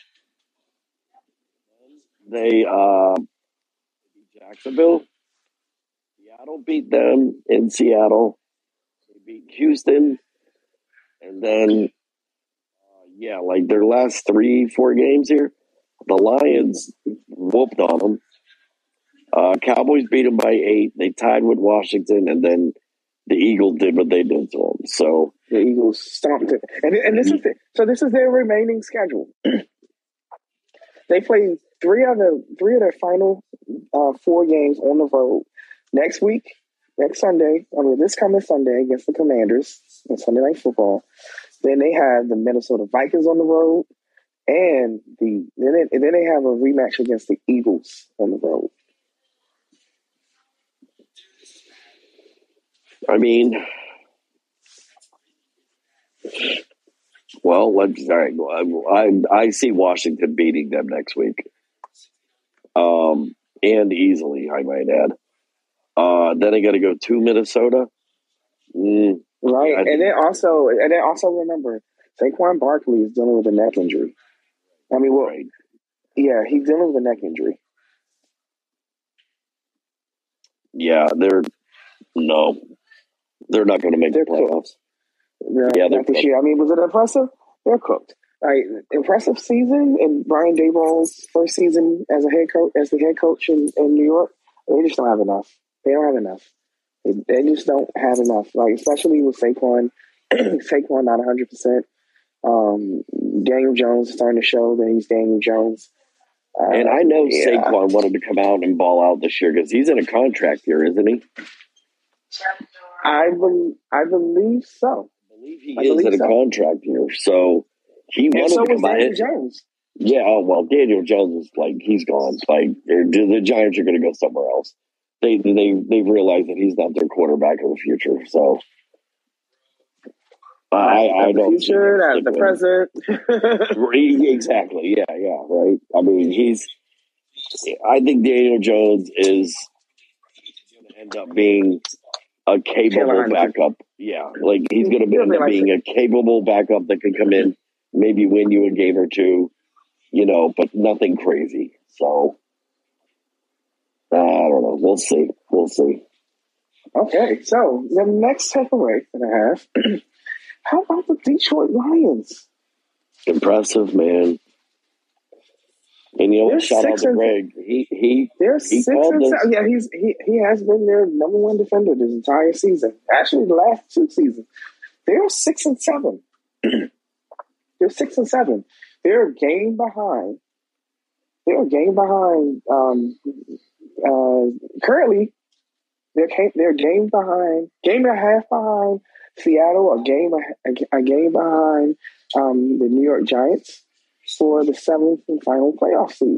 They beat Jacksonville. Seattle beat them in Seattle. They beat Houston. And then, like their last 3-4 games here, the Lions whooped on them. Cowboys beat them by 8. They tied with Washington, and then the Eagles did what they did to them. So the Eagles stomped it. And this is their remaining schedule. They play three of their final 4 games on the road. Next Sunday, this coming Sunday against the Commanders on Sunday Night Football. Then they have the Minnesota Vikings on the road, and then they have a rematch against the Eagles on the road. I mean, well, I see Washington beating them next week, and easily, I might add. Then I got to go to Minnesota, right? And then also remember, Saquon Barkley is dealing with a neck injury. I mean, right. Yeah, he's dealing with a neck injury. Yeah, they're not going to make the playoffs. Yeah, not this year. I mean, was it impressive? They're cooked. Impressive season in Brian Daboll's first season as the head coach in New York. They just don't have enough. They don't have enough. They just don't have enough. Especially with Saquon. Saquon not 100%. Daniel Jones is starting to show that he's Daniel Jones. And I know Saquon wanted to come out and ball out this year because he's in a contract year, isn't he? I believe so. I believe he is in a contract year, so he wanted to come out. Daniel Jones. Yeah, well, Daniel Jones is he's gone. The Giants are going to go somewhere else. They've realized that he's not their quarterback of the future. So I don't. The future, the present. Exactly. Yeah. Right. I mean, I think Daniel Jones is going to end up being a capable backup. Yeah, he's going to end up being a capable backup that can come in, maybe win you a game or two, but nothing crazy. So I don't know. We'll see. Okay, so the next takeaway that I have: how about the Detroit Lions? Impressive, man. And shout out to Greg. They're 6 and 7. Yeah, he has been their number 1 defender this entire season. Actually, the last 2 seasons, they're 6 and 7. They're 6 and 7. They're a game behind. Currently, they're a game and a half behind Seattle. A game behind the New York Giants for the 7th and final playoff seed.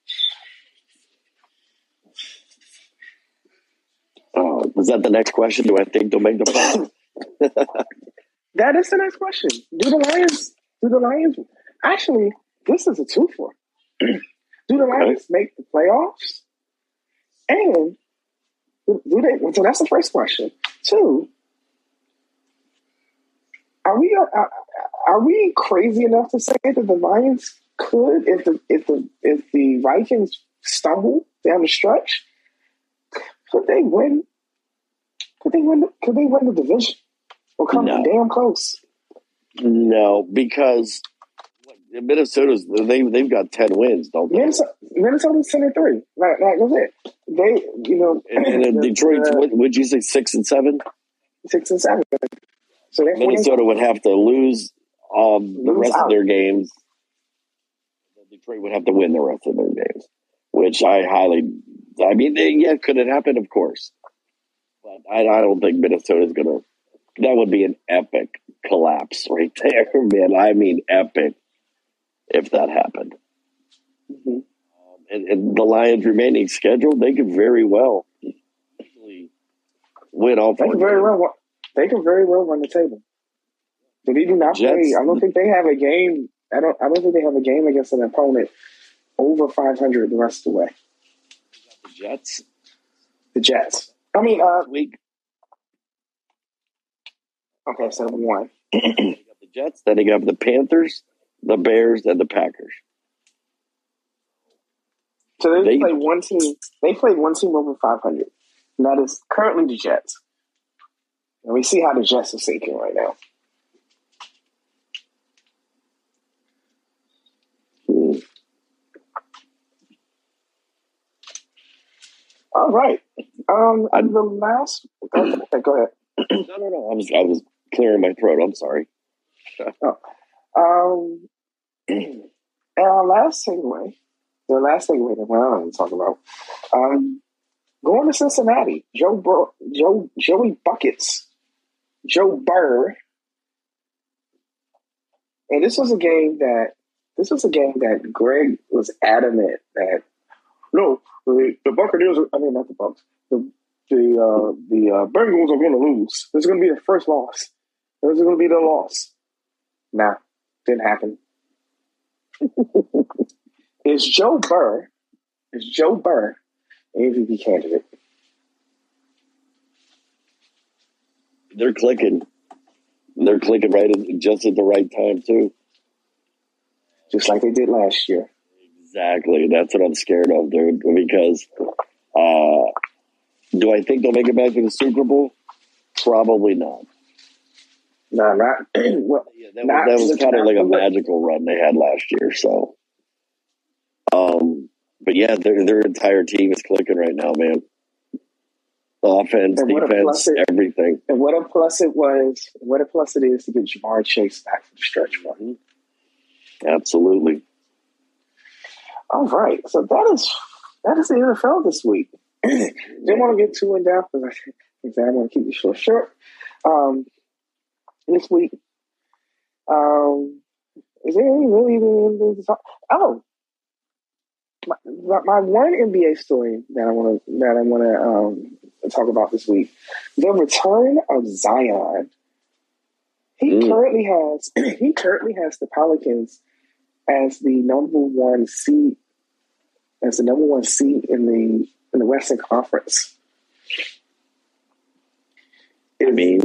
Was that the next question? Do I think they'll make the playoffs? That is the next question. Do the Lions actually, this is a 2-for. Do the Lions make the playoffs? And do they? So that's the first question. 2, are we crazy enough to say that the Lions could, if the Vikings stumble down the stretch, could they win? Could they win the division or come damn close? No, because they've got 10 wins, don't they? Minnesota's 10-3. Like that's it. And Detroit's would you say 6 and 7? 6 and 7. So Minnesota would have to lose the rest of their games. Detroit would have to win the rest of their games, which could it happen? Of course. But I don't think Minnesota's going to. That would be an epic collapse right there, man. I mean, epic if that happened. Mm-hmm. And the Lions' remaining schedule, they could very well win all 4 games. They can very well run the table. But they do not play. I don't think they have a game. I don't think they have a game against an opponent over 500 the rest of the way. The Jets. The Jets. I mean, week. Okay, so 1. They got the Jets. Then they got the Panthers, the Bears, and the Packers. So they played one team. They played one team over 500, and that is currently the Jets. And we see how the Jets are sinking right now. All right. The last. Okay, go ahead. No. I was clearing my throat. I'm sorry. And our last takeaway, that we're going to talk about, going to Cincinnati, Joey Buckets, Joe Burr, and this was a game that Greg was adamant that no, the Buccaneers. I mean, not the Bucs. The Bengals are going to lose. This is going to be the first loss. This is going to be the loss. Nah, didn't happen. Is Joe Burr MVP candidate? They're clicking. They're clicking just at the right time too. Just like they did last year. Exactly. That's what I'm scared of, dude. Because do I think they'll make it back to the Super Bowl? Probably not. No, not. Well, that was kind of like a magical run they had last year. So, but yeah, their entire team is clicking right now, man. Offense, defense, everything. And what a plus it was. What a plus it is to get Ja'Marr Chase back for the stretch run. Absolutely. All right, so that is the NFL this week. Didn't want to get too in depth because I want to keep it short. This week, is there any really anything to talk? Oh, my one NBA story that I want to talk about this week: the return of Zion. He currently has the Pelicans as the number one seed in the Western Conference. Can we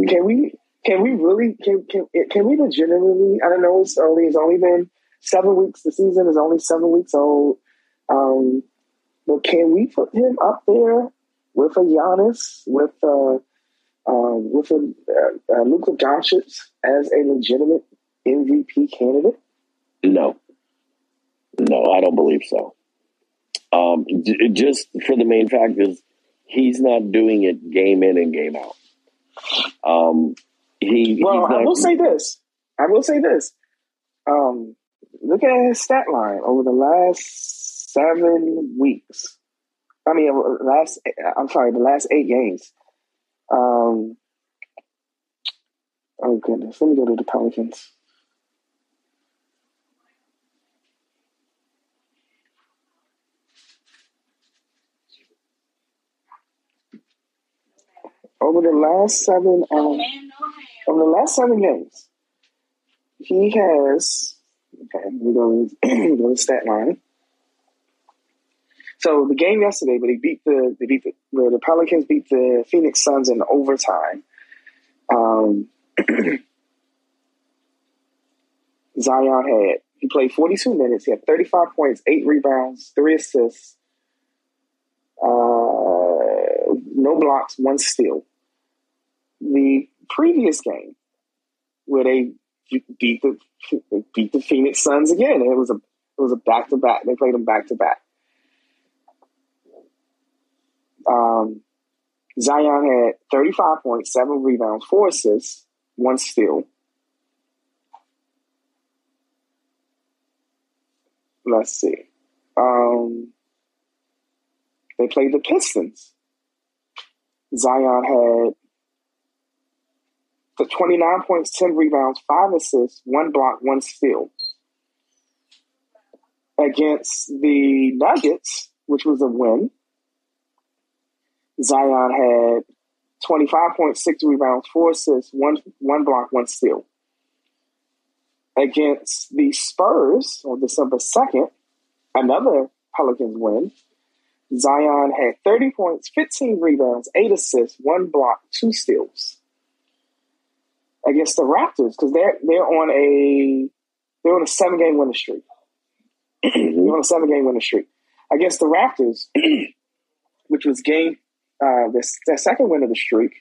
legitimately? I don't know. It's early. It's only been 7 weeks. The season is only 7 weeks old. But can we put him up there with a Giannis, with a Luka Doncic as a legitimate MVP candidate? No, I don't believe so. Just for the main fact is he's not doing it game in and game out. I will say this. Look at his stat line over the last 7 weeks. The last 8 games. Oh goodness, let me go to the Pelicans. Over the last 7 games, he has. Okay, we go to the stat line. So the game yesterday, but the Pelicans beat the Phoenix Suns in overtime. Zion He played 42 minutes. He had 35 points, 8 rebounds, 3 assists, no blocks, 1 steal. The previous game, where they beat the Phoenix Suns again, it was a back-to-back. They played them back-to-back. Zion had 35 points, 7 rebounds, 4 assists, 1 steal. Let's see. They played the Pistons. Zion had 29 points, 10 rebounds, 5 assists, 1 block, 1 steal. Against the Nuggets, which was a win, Zion had 25 points, 6 rebounds, 4 assists, 1 block, 1 steal. Against the Spurs on December 2nd, another Pelicans win, Zion had 30 points, 15 rebounds, 8 assists, 1 block, 2 steals. Against the Raptors, because they're on a 7-game winning streak. They're on a 7-game winning streak. Against the Raptors, which was their second win of the streak,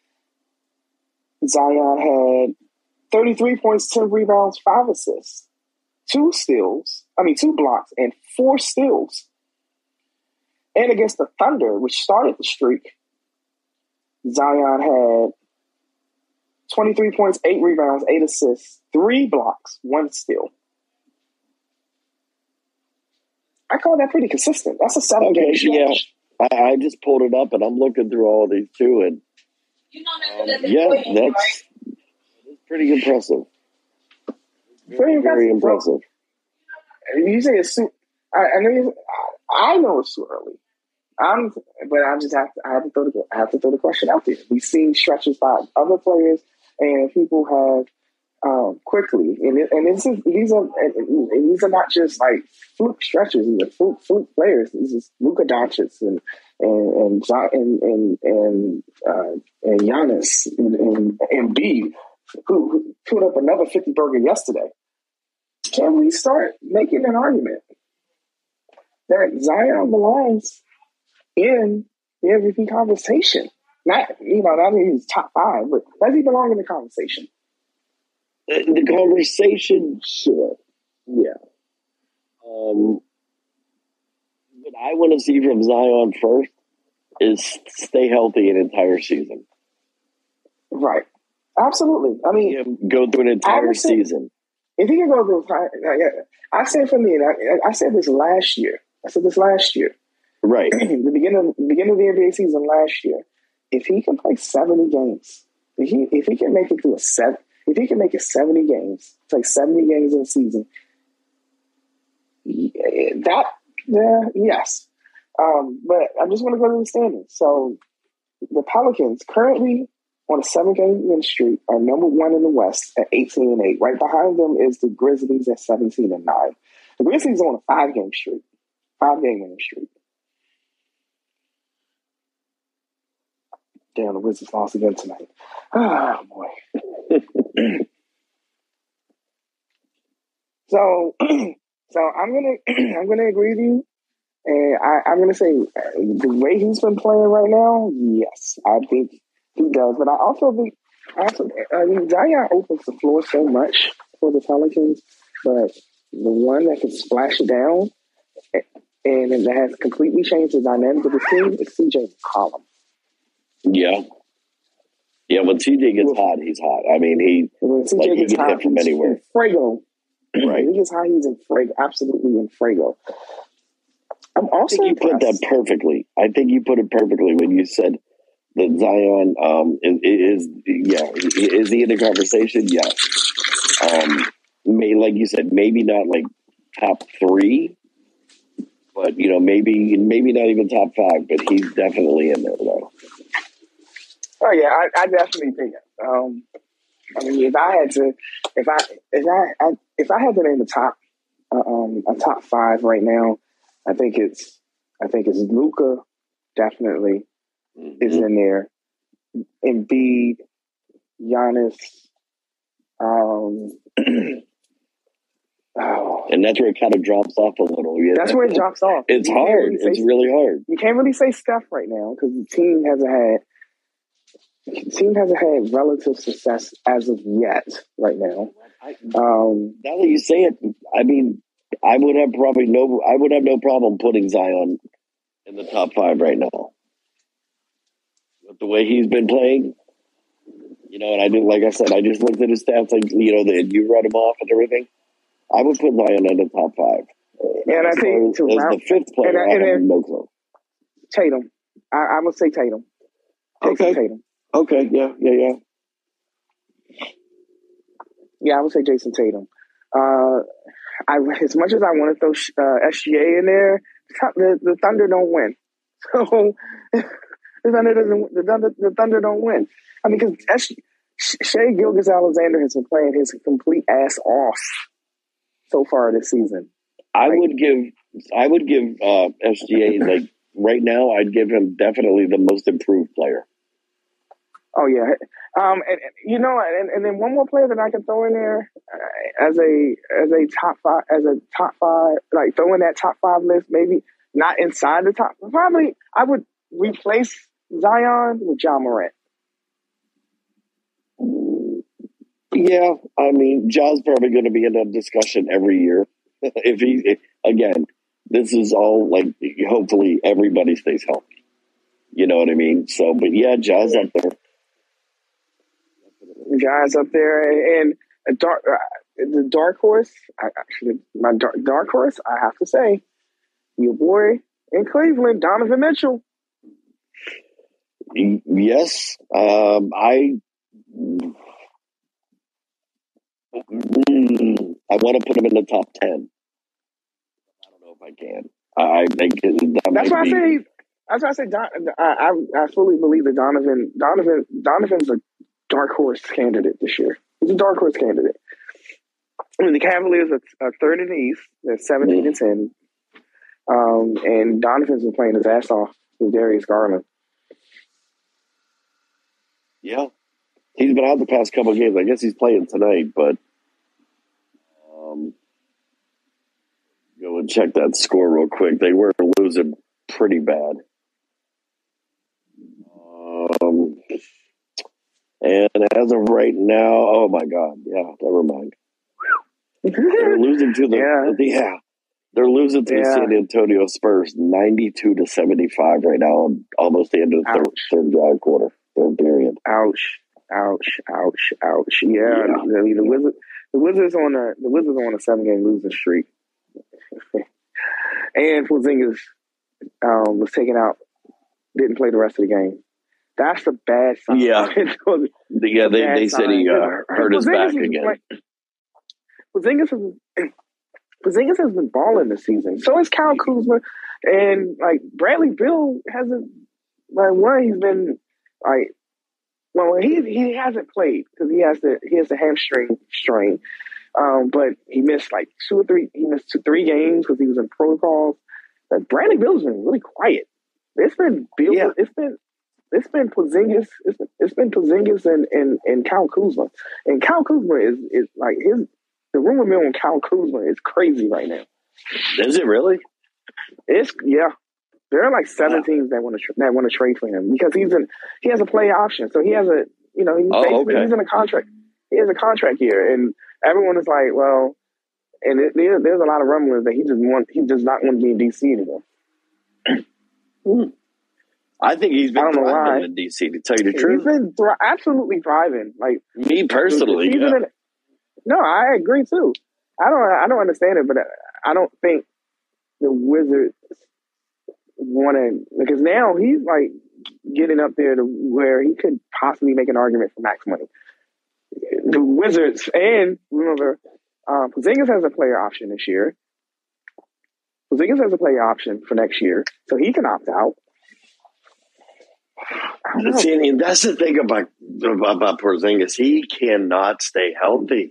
Zion had 33 points, 10 rebounds, 5 assists, 2 blocks, and 4 steals. And against the Thunder, which started the streak, Zion had 23 points, 8 rebounds, 8 assists, 3 blocks, 1 steal. I call that pretty consistent. That's a 7-game stretch. Yeah. I just pulled it up and I'm looking through all these too, and that's pretty impressive. Very impressive. You say it's too. I know it's too early. I have to throw the question out there. We've seen stretches by other players, and people have quickly, these are not just like fluke stretches. These are fluke players. This is Luka Doncic and Giannis and Embiid, who put up another 50 burger yesterday. Can we start making an argument that Zion belongs in the MVP conversation? Not that he's top 5, but does he belong in the conversation? The conversation, sure. Yeah. What I want to see from Zion first is stay healthy an entire season. Right. Absolutely. I mean, go through an entire season. If he can go through, I said for me, and I said this last year. Right. the beginning of the NBA season last year. If he can play 70 games, if he can make it through if he can make it 70 games, play 70 games in a season, yes. But I just want to go to the standings. So the Pelicans currently on a 7-game win streak are number 1 in the West at 18-8. Right behind them is the Grizzlies at 17-9. The Grizzlies are on a 5-game streak, 5-game winning streak. Damn, the Wizards lost again tonight. Oh boy. So I'm gonna agree with you, and I'm gonna say the way he's been playing right now, yes, I think he does. But I also think Zion opens the floor so much for the Pelicans, but the one that can splash it down and that has completely changed the dynamic of the team is CJ McCollum. Yeah. Yeah, when CJ gets hot, he's hot. I mean, he gets hit from anywhere. Fuego. Right. He gets hot, he's in Fuego. Absolutely in Fuego. I'm also I think you put that perfectly. I think you put it perfectly when you said that Zion is he in the conversation? Yes. Like you said, maybe not like top 3, but maybe not even top 5, but he's definitely in there though. Oh yeah, I definitely think. I mean, if I had to name a top 5 right now, I think it's Luka, definitely is in there. Embiid, Giannis, Oh. And that's where it kind of drops off a little. Yeah. That's where it drops off. It's hard. It's really hard. You can't really say Steph right now because the team hasn't had relative success as of yet right now. Now that you say it, I mean, I would have no problem putting Zion in the top 5 right now. With the way he's been playing, and like I said, I just looked at his stats, you read him off and everything. I would put Zion in the top 5. And I think as the 5th player, I have no clue. Tatum. I would say Tatum. Okay. Tatum. Okay, yeah. Yeah, I would say Jason Tatum. As much as I want to throw SGA in there, the Thunder don't win. So the Thunder don't win. I mean, because Shai Gilgeous-Alexander has been playing his complete ass off so far this season. I would give SGA like right now. I'd give him definitely the most improved player. Oh yeah, and then one more player that I can throw in there as a top five, like throw in that top 5 list, maybe not inside the top. Probably I would replace Zion with Ja Morant. Yeah, I mean, Ja's probably going to be in that discussion every year. Again, this is all like hopefully everybody stays healthy. You know what I mean? So, but yeah, Ja's up there. Guys up there, and the dark horse. My dark horse. I have to say, your boy in Cleveland, Donovan Mitchell. Yes, I want to put him in the top 10. I don't know if I can. I think that's why I say. That's why I say. I fully believe that Donovan's a dark horse candidate this year. He's a dark horse candidate. I mean, the Cavaliers are 3rd in the East. They're 17 and 10. And Donovan's been playing his ass off with Darius Garland. Yeah. He's been out the past couple of games. I guess he's playing tonight, but go and check that score real quick. They were losing pretty bad. And as of right now, oh my God, yeah, never mind. They're losing to they're losing to the San Antonio Spurs, 92-75 right now, almost the end of the third period. Ouch! Yeah. The Wizards on a 7-game losing streak, and Porzingis was taken out, didn't play the rest of the game. That's a bad sign. Yeah, they said he hurt his back again. Porzingis has been balling this season. So has Kyle Kuzma, and like Bradley Beal hasn't. He's been like, he hasn't played because he has the hamstring strain. But he missed like 2 or 3. He missed 3 games because he was in protocols. But Bradley Beal's been really quiet. It's been Beal. Yeah. It's been Porzingis. It's been Porzingis and Kyle Kuzma. And Kyle Kuzma is like the rumor mill on Kyle Kuzma is crazy right now. Is it really? There are like 7 teams that want to trade for him because he has a play option. So he has he's in a contract. He has a contract here, and everyone is like, well, and there's a lot of rumblings that he does not want to be in DC anymore. I think he's been thriving in DC, to tell you the truth. He's been absolutely thriving. Like me personally, no, I agree too. I don't understand it, but I don't think the Wizards want to, because now he's like getting up there to where he could possibly make an argument for max money. The Wizards, and remember, Porzingis has a player option this year. Porzingis has a player option for next year, so he can opt out. See, that's the thing about Porzingis. He cannot stay healthy.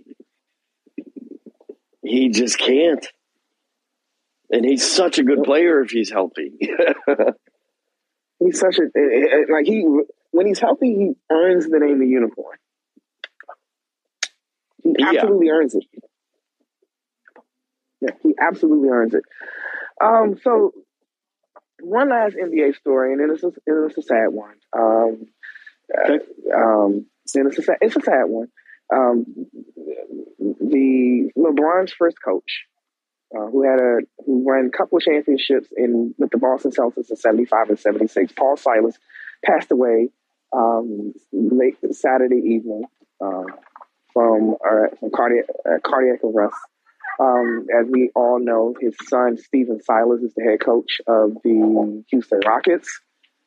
He just can't. And he's such a good player if he's healthy. He's such when he's healthy, he earns the name of unicorn. He absolutely earns it. Yeah, he absolutely earns it. So one last NBA story, and then it's a sad one. And it's a sad one. The LeBron's first coach, who ran a couple of championships with the Boston Celtics in '75 and '76, Paul Silas, passed away late Saturday evening from cardiac arrest. As we all know, his son Stephen Silas is the head coach of the Houston Rockets.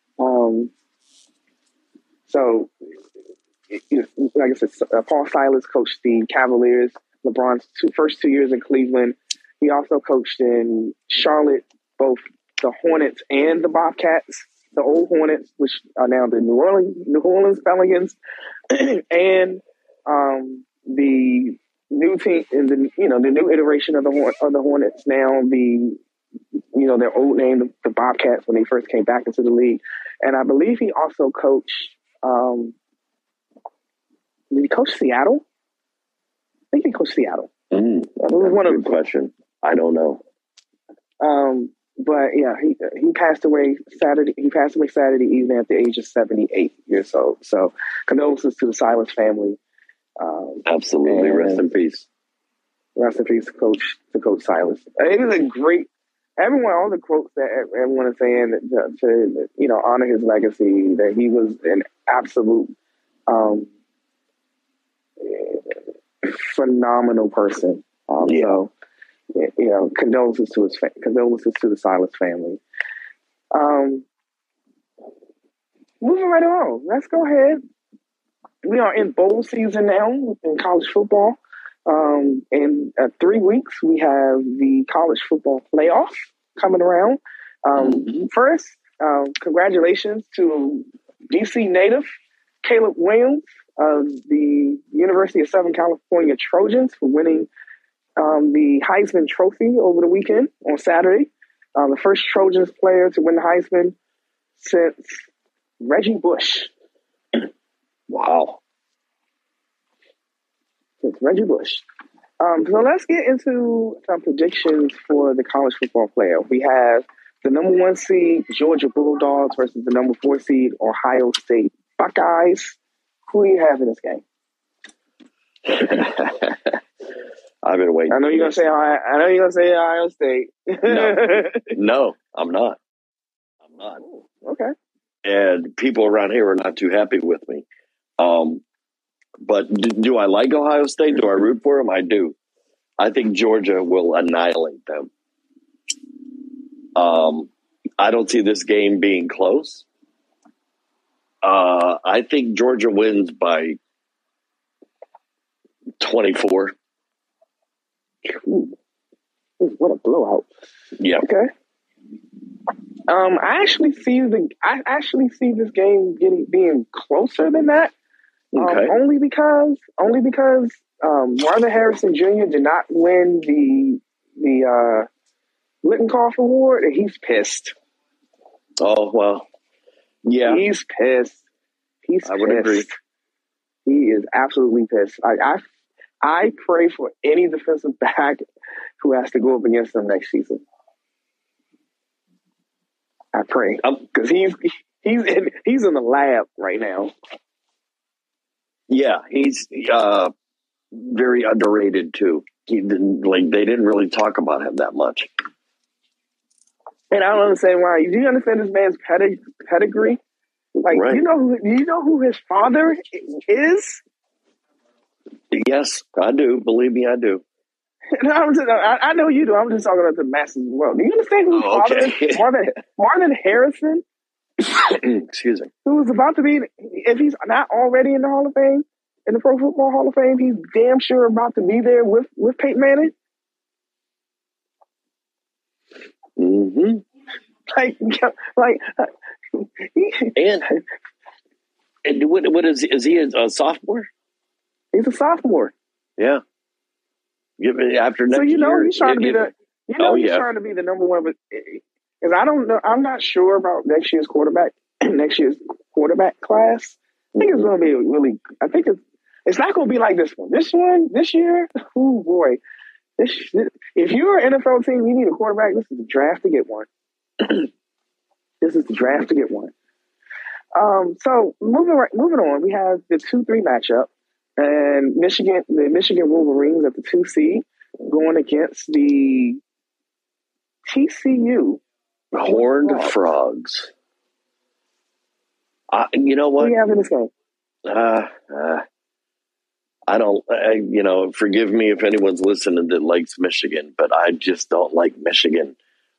So, like I said, Paul Silas coached the Cavaliers, LeBron's first 2 years in Cleveland. He also coached in Charlotte, both the Hornets and the Bobcats, the old Hornets, which are now the New Orleans Pelicans, and the new team, the new iteration of the Hornets. Now their old name, the Bobcats, when they first came back into the league. And I believe he also coached. Did he coach Seattle? I think he coached Seattle. That's a good question. I don't know. But yeah, he passed away Saturday. He passed away Saturday evening at the age of 78 years old. So condolences to the Silas family. Absolutely, rest in peace. Rest in peace to Coach Silas. It was a great. All the quotes that everyone is saying to honor his legacy. That he was an absolute phenomenal person. So, condolences to the Silas family. Moving right along, let's go ahead. We are in bowl season now in college football. In 3 weeks, we have the college football playoff coming around. First, congratulations to DC native Caleb Williams of the University of Southern California Trojans for winning the Heisman Trophy over the weekend on Saturday. The first Trojans player to win the Heisman since Reggie Bush. Wow. Since Reggie Bush. So let's get into some predictions for the college football playoff. We have the number 1 seed, Georgia Bulldogs, versus the number 4 seed, Ohio State Buckeyes. Who do you have in this game? I've been waiting. I know you're gonna say Ohio State. No, I'm not. Okay. And people around here are not too happy with me. But do I like Ohio State? Do I root for them? I do. I think Georgia will annihilate them. I don't see this game being close. I think Georgia wins by 24. Ooh, what a blowout! Yeah. Okay. I actually see this game being closer than that. Okay. Only because Marvin Harrison Jr. did not win the Littenkoff Award, and he's pissed. Oh well. Yeah. He's pissed. I would agree. He is absolutely pissed. I pray for any defensive back who has to go up against him next season. I pray because he's in the lab right now. Yeah, he's very underrated too. They didn't really talk about him that much. And I don't understand why. Do you understand this man's pedigree? Like, right. Do you know who his father is? Yes, I do. Believe me, I do. No, I know you do. I'm just talking about the masses as well. Do you understand who his father is? Marvin Harrison. Excuse me. Who is about to be, if he's not already in the Hall of Fame, in the Pro Football Hall of Fame, he's damn sure about to be there with Peyton Manning. Mm-hmm. And what is he a sophomore? He's a sophomore. Yeah. After next year, he's trying to be trying to be the number one. Because I don't know, I'm not sure about next year's quarterback class. I think it's going to be it's not going to be like this one. This year, oh boy, If you're an NFL team, you need a quarterback. This is the draft to get one. This is the draft to get one. So moving on, we have the 2-3 matchup, and the Michigan Wolverines at the 2 seed going against the TCU Horned Frogs. You know what? Who do you have in this game? I don't. Forgive me if anyone's listening that likes Michigan, but I just don't like Michigan.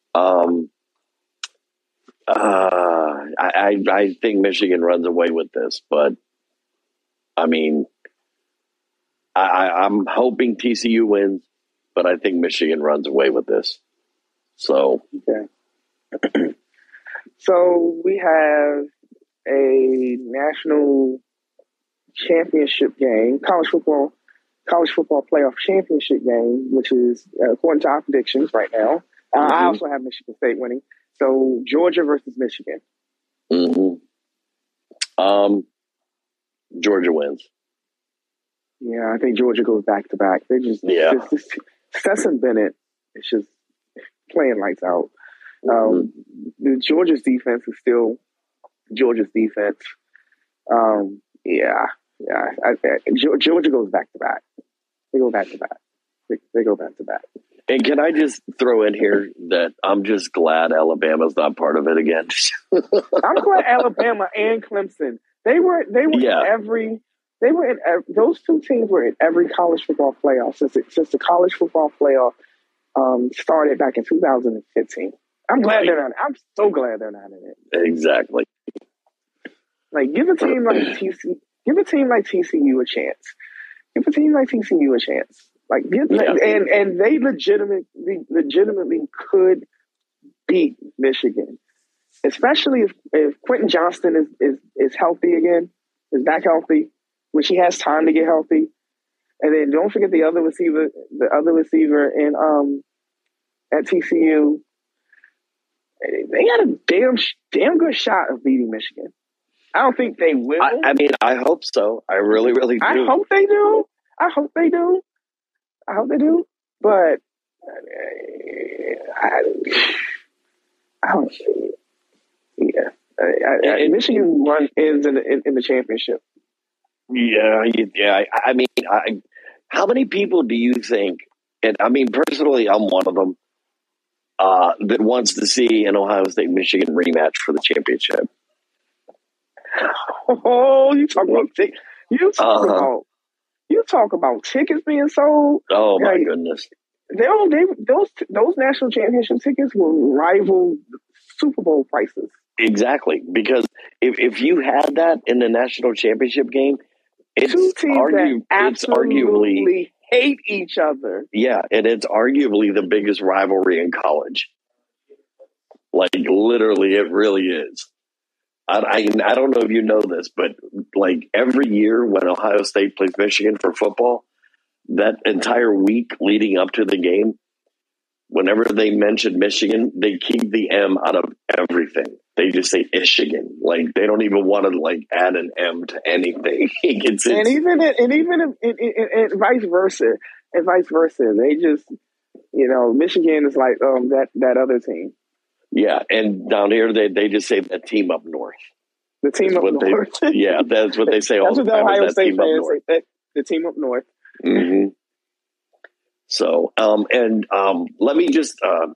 I think Michigan runs away with this, but I mean, I'm hoping TCU wins, but I think Michigan runs away with this. So, okay. So we have a national championship game, college football playoff championship game, which is according to our predictions right now. I also have Michigan State winning. So Georgia versus Michigan. Georgia wins. Yeah, I think Georgia goes back to back. They just Stetson Bennett is just playing lights out. The Georgia's defense is still Georgia's defense. Georgia goes back to back. They go back to back. They go back to back. And can I just throw in here that I'm just glad Alabama's not part of it again. I'm glad Alabama and Clemson. Those two teams were in every college football playoff since the college football playoff started back in 2015. I'm glad they're not. I'm so glad they're not in it. Exactly. Like give a team like TCU a chance. Give a team like TCU a chance. And they legitimately could beat Michigan, especially if Quentin Johnston is healthy again, is back healthy, which he has time to get healthy. And then don't forget the other receiver in at TCU. They got a damn good shot of beating Michigan. I don't think they will. I mean, I hope so. I really, really do. I hope they do. But I don't see it. Yeah. Michigan ends in the championship. Yeah. I mean, how many people do you think, and I mean, personally, I'm one of them, that wants to see an Ohio State-Michigan rematch for the championship? Oh, you talk about tickets being sold. Oh my goodness! Those national championship tickets will rival Super Bowl prices. Exactly, because if you had that in the national championship game, it's arguably hate each other. Yeah, and it's arguably the biggest rivalry in college. Like literally, it really is. I don't know if you know this, but like every year when Ohio State plays Michigan for football, that entire week leading up to the game, whenever they mention Michigan, they keep the M out of everything. They just say Michigan. Like they don't even want to like add an M to anything. And vice versa. And vice versa. They just, Michigan is like that other team. Yeah, and down here they just say the team up north. The team up north. Yeah, that's what they say all the time. That's what the Ohio State fans say. The team up north. Mm-hmm. So, let me just not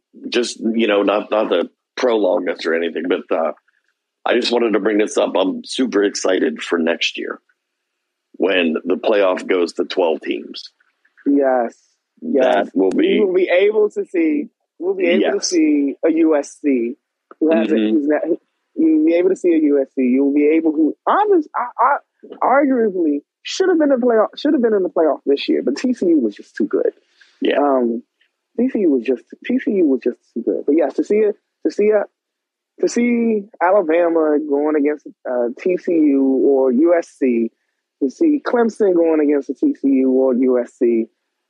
to prolong this or anything, but I just wanted to bring this up. I'm super excited for next year when the playoff goes to 12 teams. Yes. That will be. We will be able to see. We'll be able to see a USC who has you'll be able to see a USC. You'll be able to arguably should have been in the playoff this year, but TCU was just too good. Yeah. TCU was just too good. But yes, to see Alabama going against TCU or USC, to see Clemson going against a TCU or USC.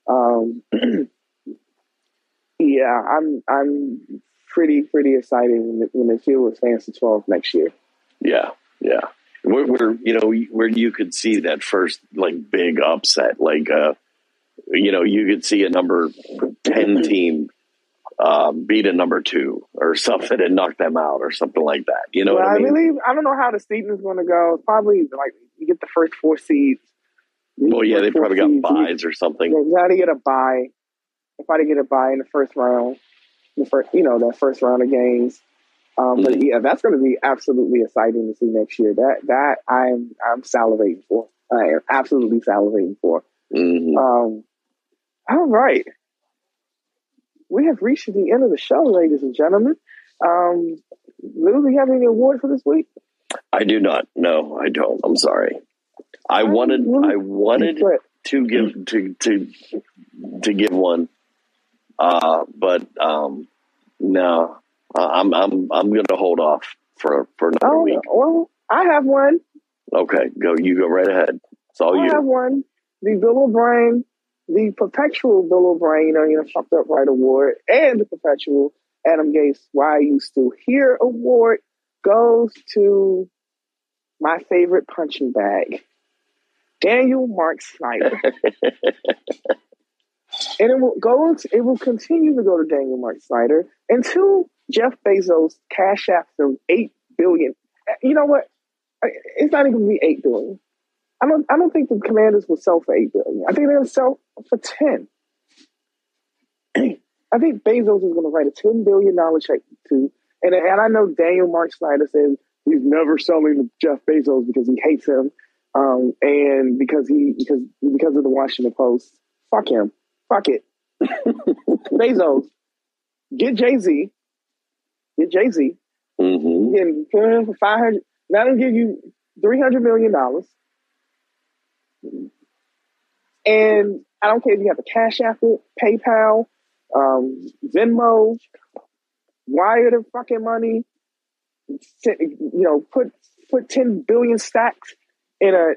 Yeah, I'm pretty excited when the field expands to 12 next year. Yeah. Where you could see that first like big upset, like you could see a number 10 team beat a number 2 or something and knock them out or something like that. You know what I mean? I don't know how the season is going to go. It's probably like you get the first 4 seeds. Well, yeah, they probably got buys or something. They got to get a bye. They probably get a bye in the first round. That first round of games. But yeah, that's going to be absolutely exciting to see next year. That I'm salivating for. I am absolutely salivating for. Mm-hmm. All right. We have reached the end of the show, ladies and gentlemen. Lou, do you have any awards for this week? I do not. No, I don't. I'm sorry. I wanted to give one, but no. I'm going to hold off for another week. Well, I have one. Okay, you go right ahead. It's all you. I have one. The Bill O'Brien, the perpetual Bill O'Brien, Fucked Up Right Award, and the perpetual Adam Gase Why You Still Here Award goes to my favorite punching bag, Daniel Mark Snyder. And it will continue to go to Daniel Mark Snyder until Jeff Bezos cash after $8 billion. You know what? It's not even going to be $8 billion. I don't think the Commanders will sell for $8 billion. I think they're going to sell for 10. I think Bezos is going to write a $10 billion check to, and I know Daniel Mark Snyder says he's never selling to Jeff Bezos because he hates him, and because of the Washington Post. Fuck him. Fuck it. Bezos, get Jay-Z. Mm-hmm. And put him for $500. That'll give you $300 million. And I don't care if you have the Cash App, PayPal, Venmo, wire the fucking money. Put 10 billion stacks in a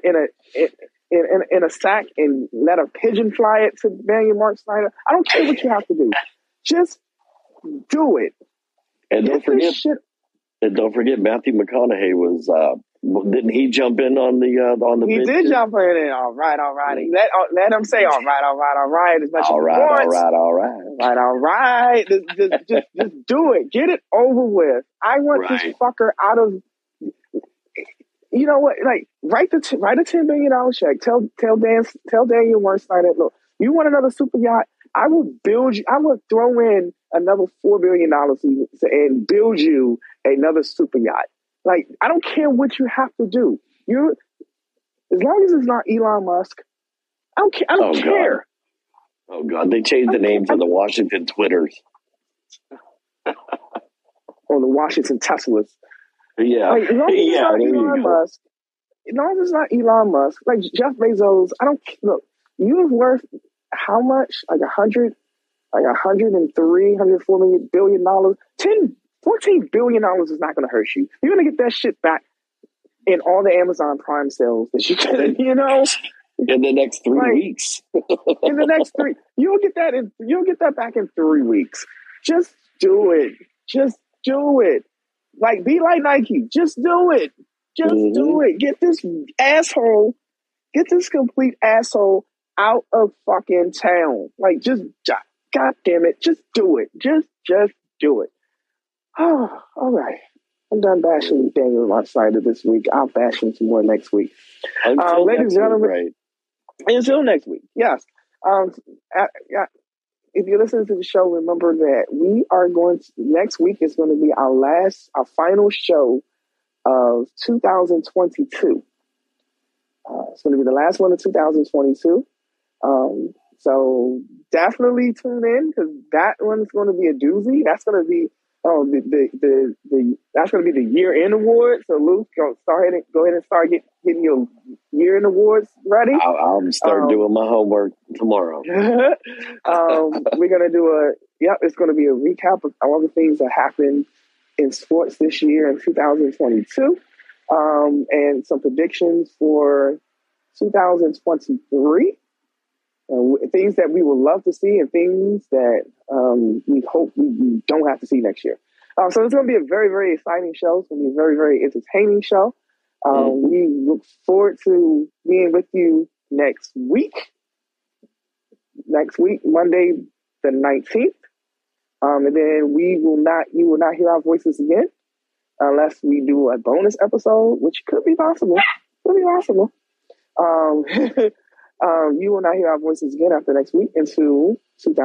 sack and let a pigeon fly it to Daniel Mark Snyder. I don't care what you have to do. Just do it. And don't forget, Matthew McConaughey was. Didn't he jump in on the? He did jump in. All right. Let him say all right. As much as he wants. All right. Just do it. Get it over with. I want this fucker out of. You know what? Like, write a $10 billion check. Tell Daniel Mark Snyder, look, you want another super yacht? I will build you. I will throw in another $4 billion and build you another super yacht. Like, I don't care what you have to do. As long as it's not Elon Musk, I don't care. I don't care. Oh God, they changed the name to the Washington Twitters. Or the Washington Teslas. Yeah. Like, as long as it's not Elon Musk, like Jeff Bezos, I don't look. You're worth how much? Like $103, $104 billion. $14 billion is not going to hurt you. You're going to get that shit back in all the Amazon Prime sales that you can. In the next 3 weeks. In the next 3, you'll get that back in 3 weeks. Just do it. Just do it. Like, be like Nike. Just do it. Just do it. Get this complete asshole out of fucking town. Like, God damn it. Just do it. Just do it. Oh, all right. I'm done bashing Daniel Mark Snyder this week. I'll bash him some more next week. Ladies and gentlemen, until next week. Yes. If you're listening to the show, remember that next week is going to be our final show of 2022. It's going to be the last one of 2022. So definitely tune in because that one's going to be a doozy. That's going to be that's going to be the year-end award. So Luke, go ahead and start getting your year-end awards ready. I'll start doing my homework tomorrow. We're going to do it's going to be a recap of all the things that happened in sports this year in 2022, and some predictions for 2023. Things that we would love to see and things that we hope we don't have to see next year. So it's going to be a very, very exciting show. It's going to be a very, very entertaining show. We look forward to being with you next week. next week, Monday the 19th. And then you will not hear our voices again unless we do a bonus episode, which could be possible. You will not hear our voices again after next week into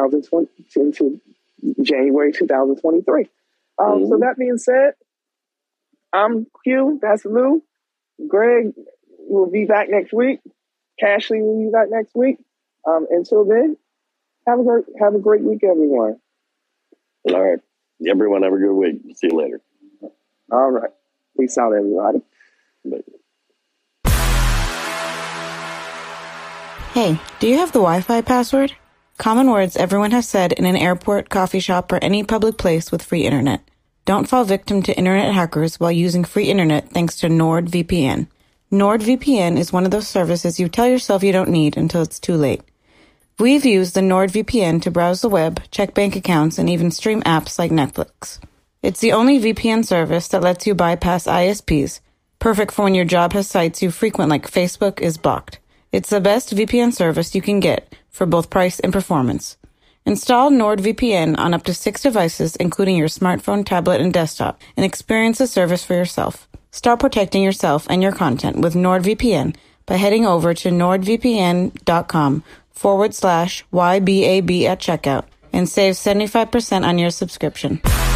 January 2023. So that being said, I'm Q. That's Lou. Greg will be back next week. Cashley will be back next week. Until then, have a great week, everyone. All right. Everyone have a good week. See you later. All right. Peace out, everybody. Bye. Hey, do you have the Wi-Fi password? Common words everyone has said in an airport, coffee shop, or any public place with free internet. Don't fall victim to internet hackers while using free internet thanks to NordVPN. NordVPN is one of those services you tell yourself you don't need until it's too late. We've used the NordVPN to browse the web, check bank accounts, and even stream apps like Netflix. It's the only VPN service that lets you bypass ISPs, perfect for when your job has sites you frequent like Facebook is blocked. It's the best VPN service you can get for both price and performance. Install NordVPN on up to 6 devices, including your smartphone, tablet, and desktop, and experience the service for yourself. Start protecting yourself and your content with NordVPN by heading over to nordvpn.com/YBAB at checkout and save 75% on your subscription.